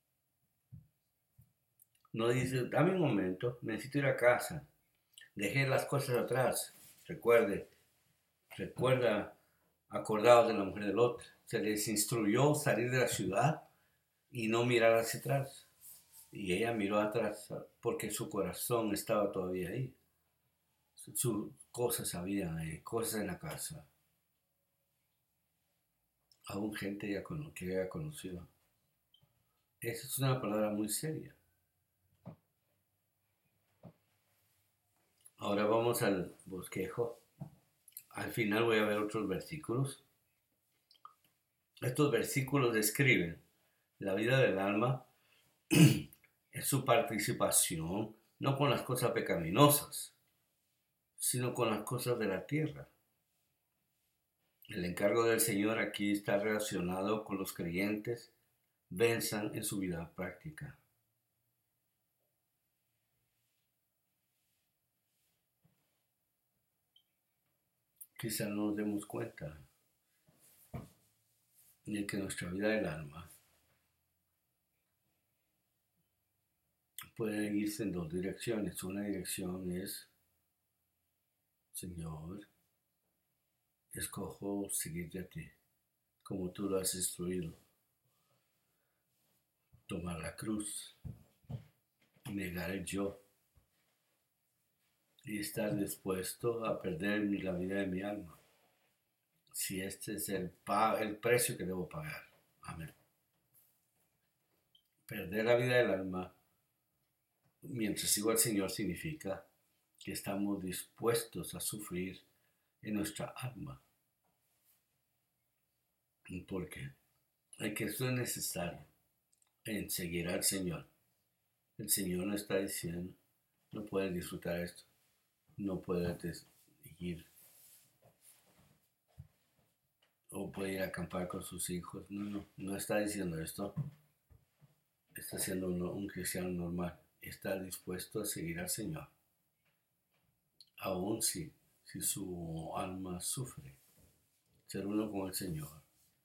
no dice, dame un momento, necesito ir a casa, dejé las cosas atrás. Recuerda, acordados de la mujer de Lot, se les instruyó salir de la ciudad y no mirar hacia atrás. Y ella miró atrás porque su corazón estaba todavía ahí. Sus cosas habían ahí, cosas en la casa. Aún gente que haya conocido. Esa es una palabra muy seria. Ahora vamos al bosquejo. Al final voy a ver otros versículos. Estos versículos describen la vida del alma en su participación, no con las cosas pecaminosas, sino con las cosas de la tierra. El encargo del Señor aquí está relacionado con los creyentes venzan en su vida práctica. Quizá no nos demos cuenta de que nuestra vida del alma puede irse en dos direcciones. Una dirección es, Señor, escojo seguirte a ti, como tú lo has instruido. Tomar la cruz, negar el yo y estar dispuesto a perder la vida de mi alma, si este es el precio que debo pagar. Amén. Perder la vida del alma mientras sigo al Señor significa que estamos dispuestos a sufrir en nuestra alma. Porque que esto es necesario en seguir al Señor. El Señor nos está diciendo, no puedes disfrutar esto, no puedes ir o puede ir a acampar con sus hijos. No está diciendo esto. Está siendo un cristiano normal. Está dispuesto a seguir al Señor. Aún si su alma sufre. Ser uno con el Señor.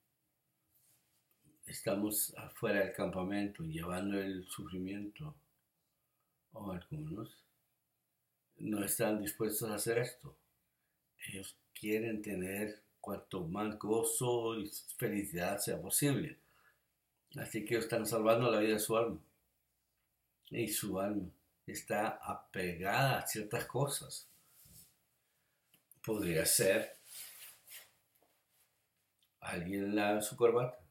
Estamos afuera del campamento llevando el sufrimiento. O algunos no están dispuestos a hacer esto. Ellos quieren tener cuanto más gozo y felicidad sea posible. Así que ellos están salvando la vida de su alma. Y su alma está apegada a ciertas cosas. Podría ser alguien lava su corbata.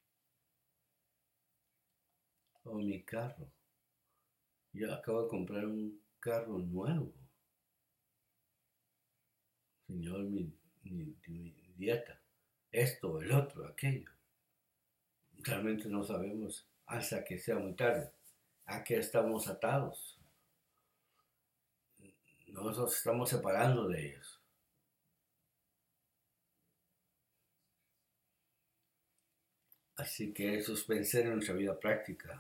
O mi carro. Yo acabo de comprar un carro nuevo. Señor, mi dieta. Esto, el otro, aquello. Realmente no sabemos hasta que sea muy tarde. ¿A qué estamos atados? Nosotros estamos separando de ellos. Así que eso es vencer en nuestra vida práctica.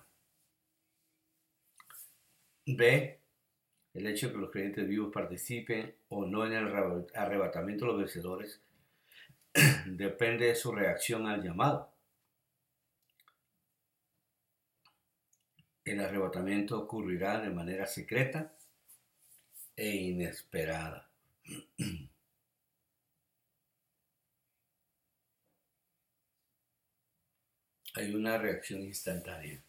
B. El hecho de que los creyentes vivos participen o no en el arrebatamiento de los vencedores depende de su reacción al llamado. El arrebatamiento ocurrirá de manera secreta e inesperada. Hay una reacción instantánea.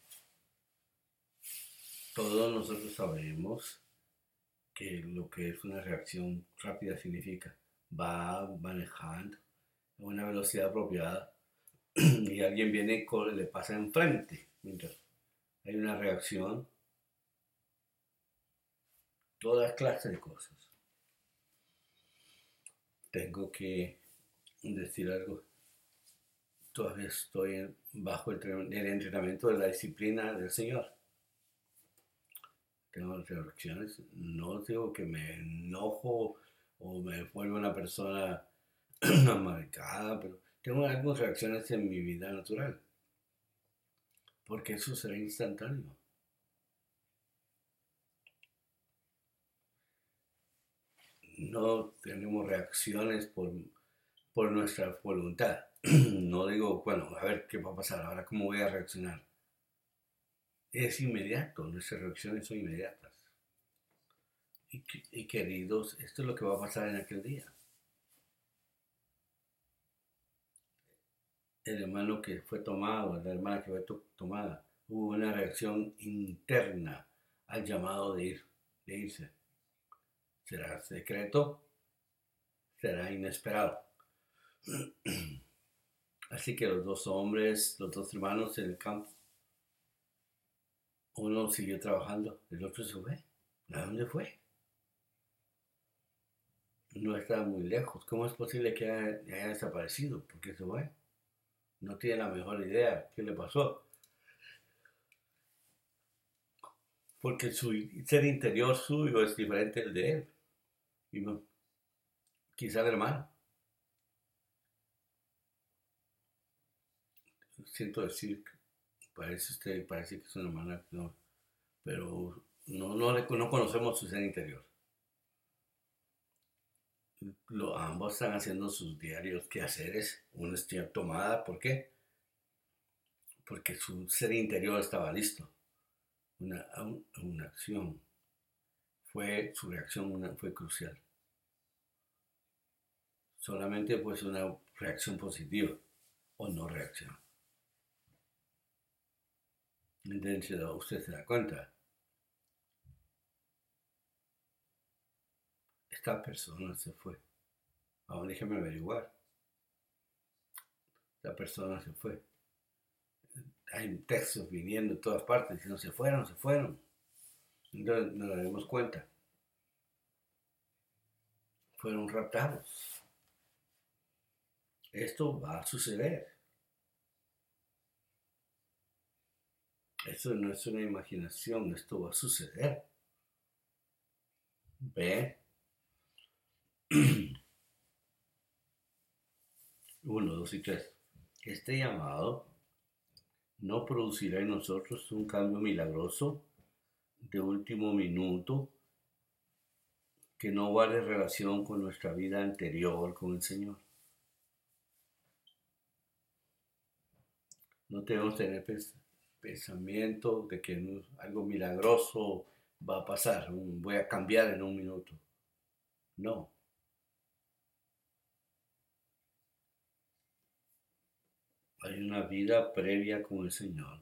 Todos nosotros sabemos que lo que es una reacción rápida significa va manejando a una velocidad apropiada y alguien viene y le pasa enfrente. Mientras hay una reacción, toda clase de cosas. Tengo que decir algo. Todavía estoy bajo el entrenamiento de la disciplina del Señor. Tengo reacciones. No digo que me enojo o me vuelvo una persona amargada, pero tengo algunas reacciones en mi vida natural. Porque eso será instantáneo. No tenemos reacciones por nuestra voluntad. No digo, bueno, a ver qué va a pasar, ahora cómo voy a reaccionar. Es inmediato, nuestras reacciones son inmediatas. Y queridos, esto es lo que va a pasar en aquel día. El hermano que fue tomado, la hermana que fue tomada, hubo una reacción interna al llamado de irse. ¿Será secreto? ¿Será inesperado? Así que los dos hombres, los dos hermanos en el campo, uno siguió trabajando, el otro se fue. ¿A dónde fue? No estaba muy lejos. ¿Cómo es posible que haya desaparecido? ¿Por qué se fue? No tiene la mejor idea. ¿Qué le pasó? Porque su ser interior suyo es diferente al de él. Y no, quizá el hermano. Siento decir, parece que es una hermana, no, pero no conocemos su ser interior. Ambos están haciendo sus diarios quehaceres. Uno está tomada, ¿por qué? Porque su ser interior estaba listo. Una acción. Su reacción fue crucial. Solamente pues una reacción positiva o no reacción. Entonces usted se da cuenta. Esta persona se fue. Ahora déjeme averiguar. Esta persona se fue. Hay textos viniendo de todas partes y no se fueron. Entonces nos daremos cuenta. Fueron raptados. Esto va a suceder. Esto no es una imaginación, esto va a suceder. ¿Ve? 1, 2 y 3. Este llamado no producirá en nosotros un cambio milagroso de último minuto que no guarde relación con nuestra vida anterior con el Señor. No debemos tener pensamiento de que algo milagroso va a pasar, voy a cambiar en un minuto. No. Hay una vida previa con el Señor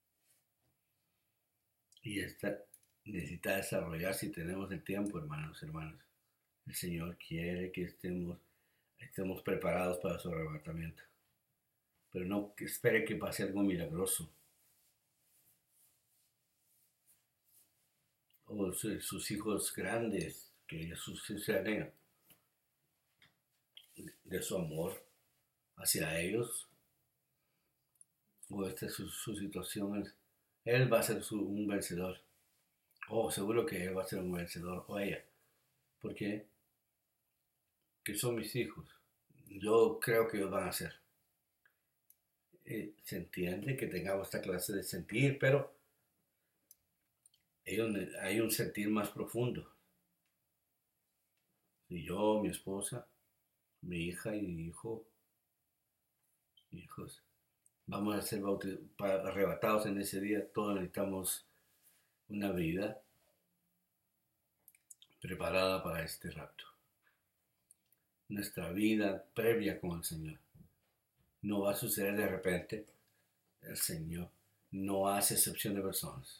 y esta necesita desarrollar si tenemos el tiempo, hermanos, hermanas. El Señor quiere que estemos preparados para su arrebatamiento, pero no que espere que pase algo milagroso. O sus hijos grandes, que Jesús se anhela de su amor hacia ellos, o esta es su situación, él va a ser un vencedor. Seguro que él va a ser un vencedor, o ella. ¿Por qué? Que son mis hijos. Yo creo que ellos van a ser. Se entiende que tengamos esta clase de sentir, pero hay un sentir más profundo. Y yo, mi esposa, mi hija y mi hijos, vamos a ser arrebatados en ese día. Todos necesitamos una vida preparada para este rapto. Nuestra vida previa con el Señor no va a suceder de repente. El Señor no hace excepción de personas.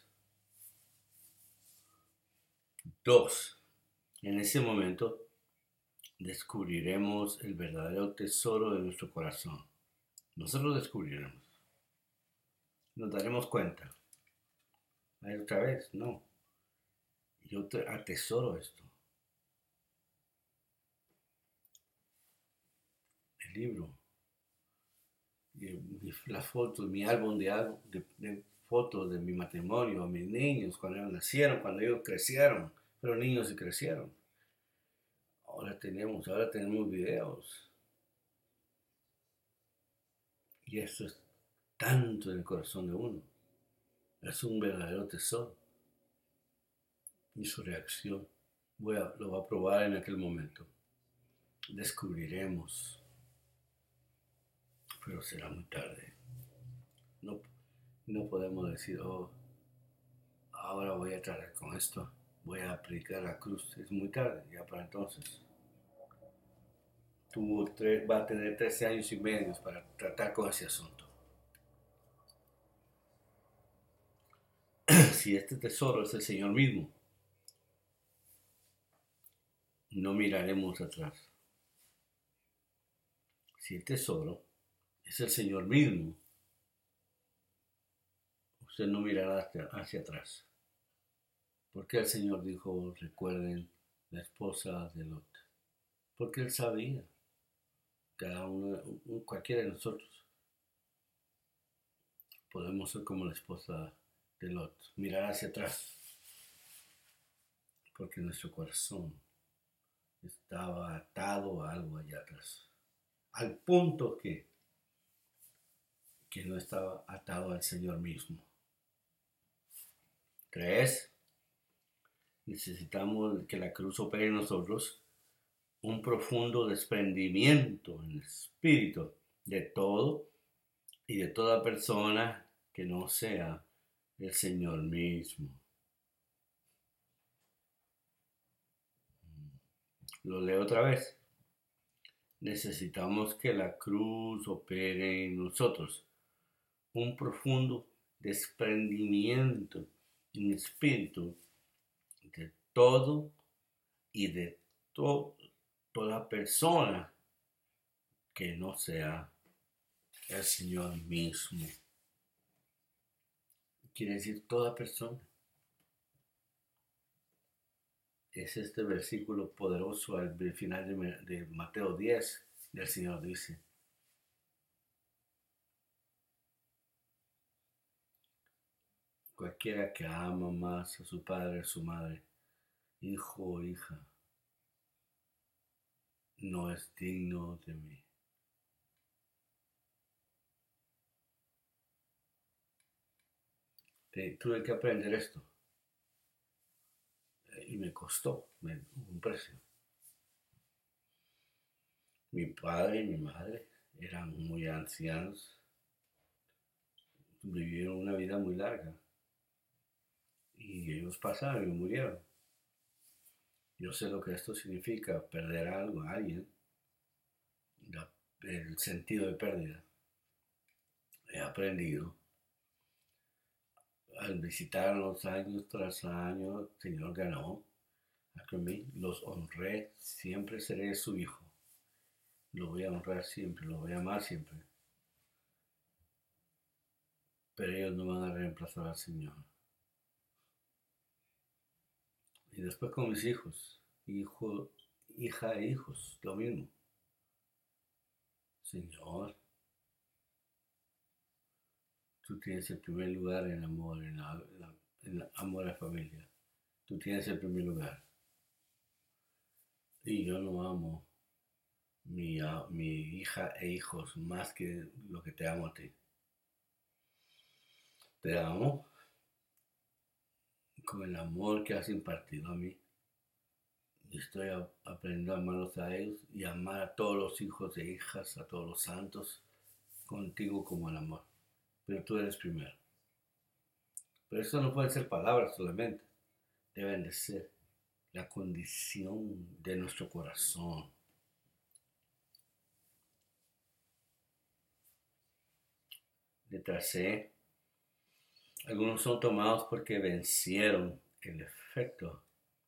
2. En ese momento descubriremos el verdadero tesoro de nuestro corazón. Nosotros descubriremos. Nos daremos cuenta. ¿Hay otra vez? No. Yo atesoro esto. El libro. Las fotos, mi álbum de fotos de mi matrimonio, mis niños, cuando ellos nacieron, cuando ellos crecieron, pero niños y crecieron. Ahora tenemos videos. Y esto es tanto en el corazón de uno. Es un verdadero tesoro. Y su reacción lo va a probar en aquel momento. Descubriremos. Pero será muy tarde. No podemos decir, ahora voy a tratar con esto. Voy a predicar la cruz. Es muy tarde ya para entonces. Va a tener 13 años y medio para tratar con ese asunto. Si este tesoro es el Señor mismo, no miraremos atrás. Si el tesoro es el Señor mismo, usted no mirará hacia atrás. Porque el Señor dijo, recuerden la esposa de Lot. Porque Él sabía, cualquiera de nosotros, podemos ser como la esposa de Lot, mirar hacia atrás. Porque nuestro corazón estaba atado a algo allá atrás. Al punto que no estaba atado al Señor mismo. 3. Necesitamos que la cruz opere en nosotros un profundo desprendimiento en el espíritu de todo y de toda persona que no sea el Señor mismo. Lo leo otra vez. Necesitamos que la cruz opere en nosotros un profundo desprendimiento en espíritu de todo y de toda persona que no sea el Señor mismo. Quiere decir toda persona. Es este versículo poderoso al final de Mateo 10, del Señor dice: cualquiera que ama más a su padre o a su madre, hijo o hija, no es digno de mí. tuve que aprender esto. Y me costó un precio. Mi padre y mi madre eran muy ancianos, vivieron una vida muy larga y ellos pasaron y murieron. Yo sé lo que esto significa, perder algo a alguien, el sentido de pérdida. He aprendido al visitarlos años tras año, el Señor ganó a mí, los honré, siempre seré su hijo. Lo voy a honrar siempre, lo voy a amar siempre. Pero ellos no van a reemplazar al Señor. Y después con mis hijos, hija e hijos, lo mismo. Señor, tú tienes el primer lugar en amor, en amor a la familia. Tú tienes el primer lugar. Y yo no amo mi hija e hijos más que lo que te amo a ti. Te amo con el amor que has impartido a mí. Y estoy aprendiendo a amarlos a ellos y amar a todos los hijos e hijas, a todos los santos, contigo como el amor. Pero tú eres primero. Pero eso no pueden ser palabras solamente. Deben de ser la condición de nuestro corazón. Letra C. Algunos son tomados porque vencieron el efecto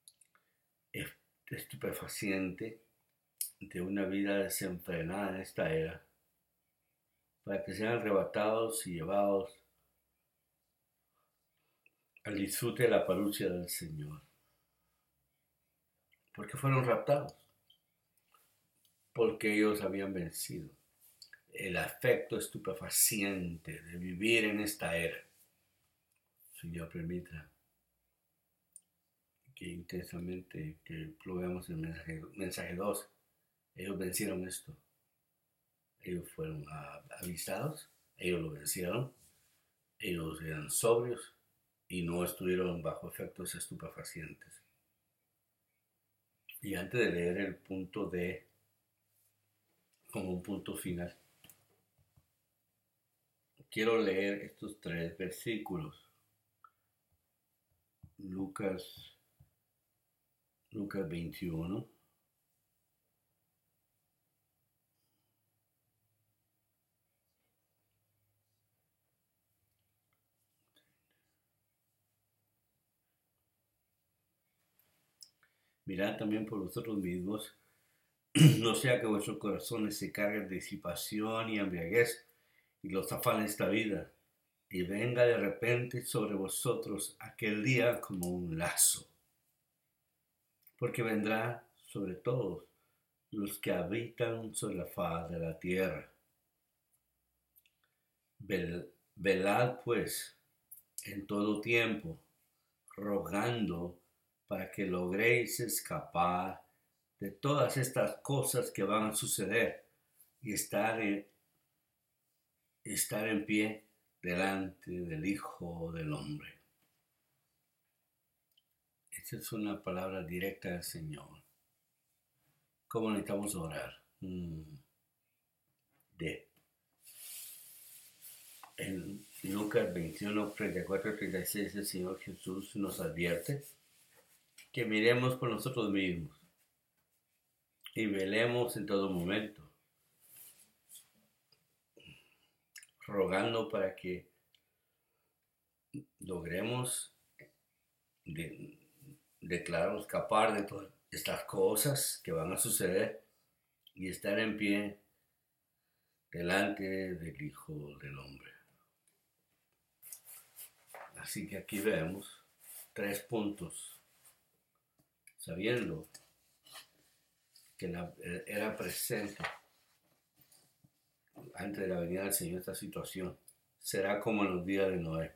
estupefaciente de una vida desenfrenada en esta era, para que sean arrebatados y llevados al disfrute de la parucia del Señor. Porque fueron raptados, porque ellos habían vencido el afecto estupefaciente de vivir en esta era. Señor, permita que intensamente, que lo veamos en el mensaje 2, ellos vencieron esto. Ellos fueron avisados, ellos lo vencieron, ellos eran sobrios y no estuvieron bajo efectos estupefacientes. Y antes de leer el punto D como un punto final, quiero leer estos 3 versículos. Lucas 21. Mirad también por vosotros mismos, no sea que vuestros corazones se carguen de disipación y embriaguez y los afanes de esta vida, y venga de repente sobre vosotros aquel día como un lazo. Porque vendrá sobre todos los que habitan sobre la faz de la tierra. Velad pues en todo tiempo, rogando para que logréis escapar de todas estas cosas que van a suceder y estar en pie delante del Hijo del Hombre. Esta es una palabra directa del Señor. ¿Cómo necesitamos orar? En Lucas 21, 34, 36, el Señor Jesús nos advierte que miremos por nosotros mismos y velemos en todo momento, rogando para que logremos declarar escapar de todas estas cosas que van a suceder y estar en pie delante del Hijo del Hombre. Así que aquí vemos 3 puntos, sabiendo que era presente antes de la venida del Señor esta situación. Será como en los días de Noé.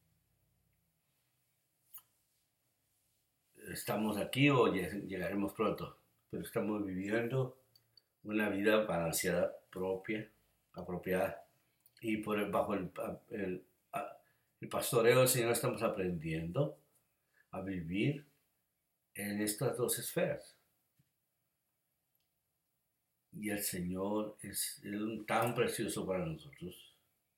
Estamos aquí o llegaremos pronto, pero estamos viviendo una vida balanceada, apropiada, y bajo el el pastoreo del Señor estamos aprendiendo a vivir en estas dos esferas. Y el Señor es tan precioso para nosotros,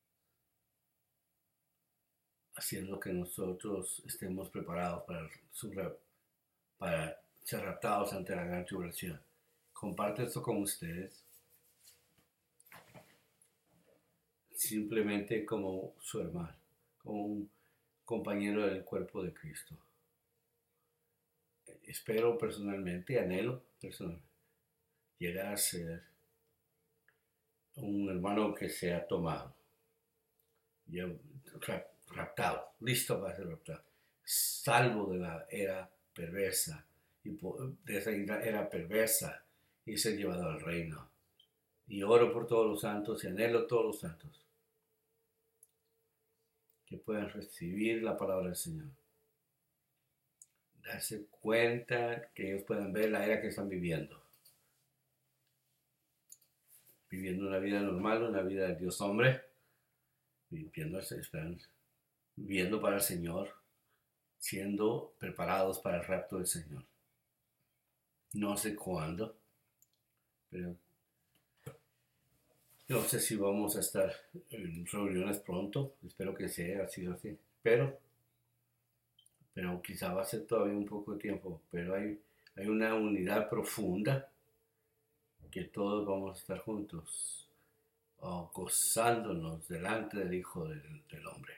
haciendo que nosotros estemos preparados para ser raptados ante la gran tribulación. Comparto esto con ustedes simplemente como su hermano, como un compañero del cuerpo de Cristo. Espero personalmente, anhelo personalmente, llegar a ser un hermano que sea tomado, raptado, listo para ser raptado, salvo de la era perversa, y de esa era perversa, y ser llevado al reino. Y oro por todos los santos y anhelo todos los santos que puedan recibir la palabra del Señor, darse cuenta, que ellos puedan ver la era que están viviendo una vida normal, una vida de Dios hombre, viviendo para el Señor, siendo preparados para el rapto del Señor. No sé cuándo, pero no sé si vamos a estar en reuniones pronto. Espero que sea así, pero quizá va a ser todavía un poco de tiempo. Pero hay una unidad profunda que todos vamos a estar juntos, gozándonos delante del Hijo del Hombre.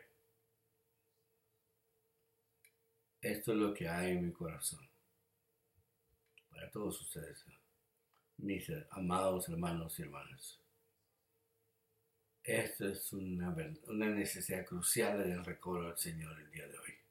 Esto es lo que hay en mi corazón para todos ustedes, mis amados hermanos y hermanas. Esto es una necesidad crucial en el recobro del Señor el día de hoy.